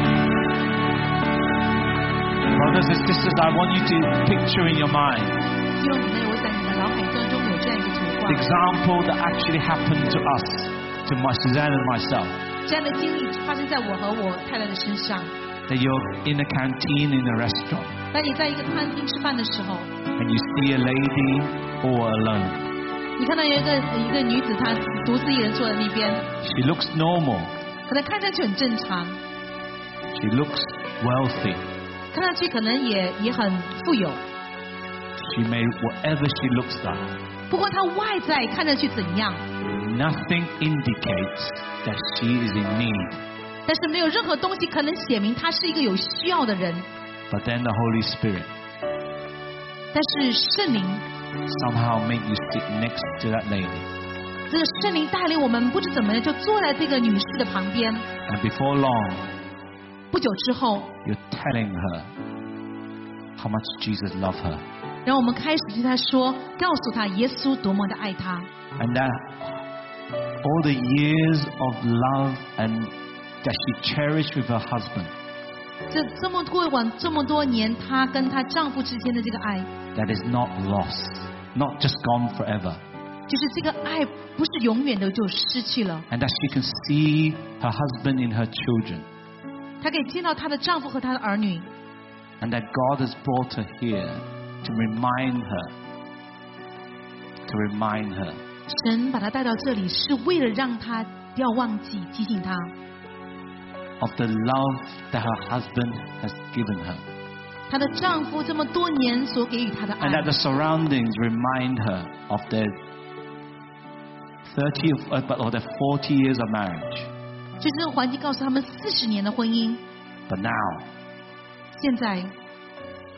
Brothers and sisters, I want you to picture in your mind 弟兄姊妹，我在你的脑海当中有这样一个图 the 画， example that actually happened to us, to my Suzanne and myself. 这样的经历发生在我和我太太的身上。 That you're in a canteen in a restaurant 当你在一个餐厅吃饭的时候， and you see a lady all alone. 你看到有一个女子，她独自一人坐在那边， She looks normal. 可能看上去很正常， She looks wealthy. 看上去可能也很富有， She may, whatever she looks like, 不过她外在看上去怎样， nothing indicates that she is in need. 但是没有任何东西可能写明她是一个有需要的人。 But then the Holy Spirit 但是圣灵， somehow make you sit next to that lady. 这个圣灵带领我们不知怎么样就坐在这个女士的旁边。 And before long, 不久之后， you're telling her how much Jesus loves her. 让我们开始对她说，告诉她耶稣多么的爱她。 And that all the years of love and that she cherished with her husband, 这么过往这么多年，她跟她丈夫之间的这个爱， that is not lost, not just gone forever. 就是这个爱不是永远的就失去了。 And that she can see her husband in her children. 她可以见到她的丈夫和她的儿女， And that God has brought her here to remind her 神把她带到这里，是为了让她不要忘记，提醒她 of the love that her husband has given her. 她的丈夫这么多年所给予她的 And that 爱， the surroundings remind her of their 40 years of marriage. 就是这个环境告诉他们40年的婚姻， But now, 现在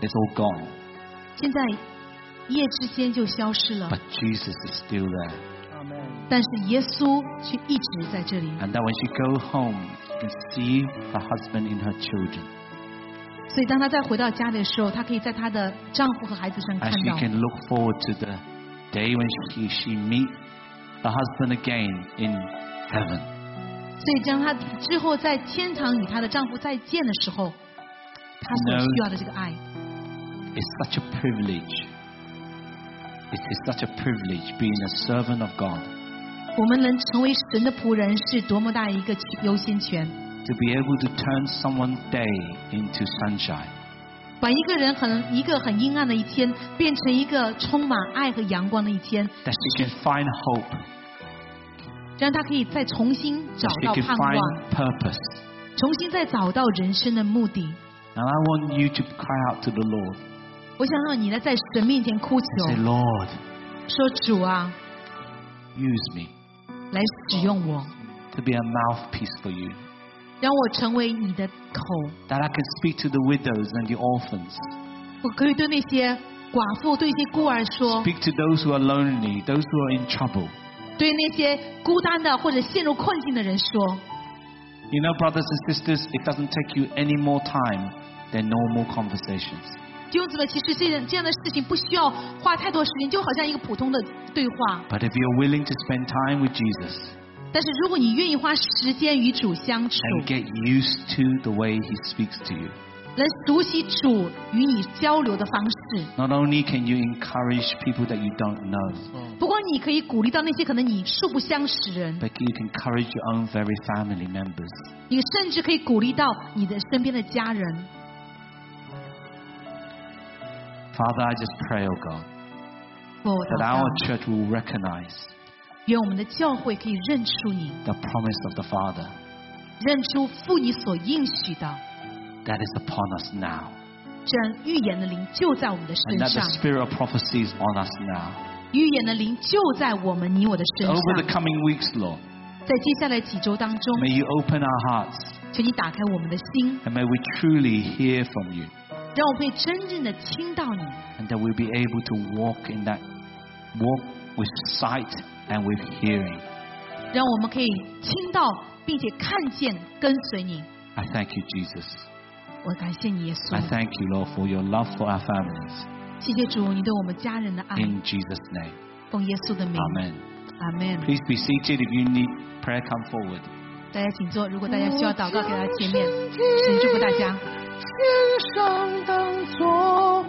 it's all gone. 现在一夜之间就消失了， But Jesus is still there. 但是耶稣却一直在这里。 And that when she go home, she can see her husband in her children. 所以当她再回到家里的时候，她可以在她的丈夫和孩子上 And 看 she 到， can look forward to the day when she meet her husband again in heaven. 所以当她之后在天堂与她的丈夫再见的时候，她所需要的这个爱， It's such a privilege. It is such a privilege being a servant of God. 我们能成为神的仆人是多么大一个优先权。 To be able to turn someone's day into sunshine. 把一个很阴暗的一天变成一个充满爱和阳光的一天， That she can find hope. 让他可以再重新找 That 到 she can 盼望， find purpose. 重新再找到人生的目的。 And I want you to cry out to the Lord. 我想让你呢在神面前哭求， Say, Lord, 说主啊， use me 来使用我， to be a mouthpiece for you. 让我成为你的口， That I can speak to the widows and the orphans. 我可以对那些寡妇、对一些孤儿说， Speak to those who are lonely, those who are in trouble. 对那些孤单的或者陷入困境的人说。 You know, brothers and sisters, it doesn't take you any more time than normal conversations. 弟兄姊妹，其实这样的事情不需要花太多时间，就好像一个普通的对话。 But if you're willing to spend time with Jesus 但是如果你愿意花时间与主相处， and get used to the way he speaks to you, 能熟悉主与你交流的方式， not only can you encourage people that you don't know, 不光你可以鼓励到那些可能你素不相识人， but you can encourage your own very family members. 你甚至可以鼓励到你的身边的家人。 Father, I just pray, oh God, 我 that 祷 our 告， church will recognize 愿我们的教会可以认出你， the promise of the Father 认出父你所应许的， that is upon us now. 这样预言的灵就在我们的 And 身 that 上 the，spirit of prophecy is on us now. 预言的灵就在我们你我的身 Over the 上。 coming weeks, Lord, 在接下来几周当中， may you open our hearts 求你打开我们的心， and may we truly hear from you. 让我们可以真正的听到你， And that we'll be able to walk with sight and with hearing. 让我们可以听到并且看见跟随你。 I thank you, Jesus. 我感谢你，耶 I 稣， thank you, Lord, for your love for our families. 谢谢主，你对我们家人的爱， In Jesus' name. 奉耶稣的名， Amen. 阿门。 Please be seated. If you need prayer, come forward. 大家请坐，如果大家需要祷告，给大家前面，神祝福大家。 天上当作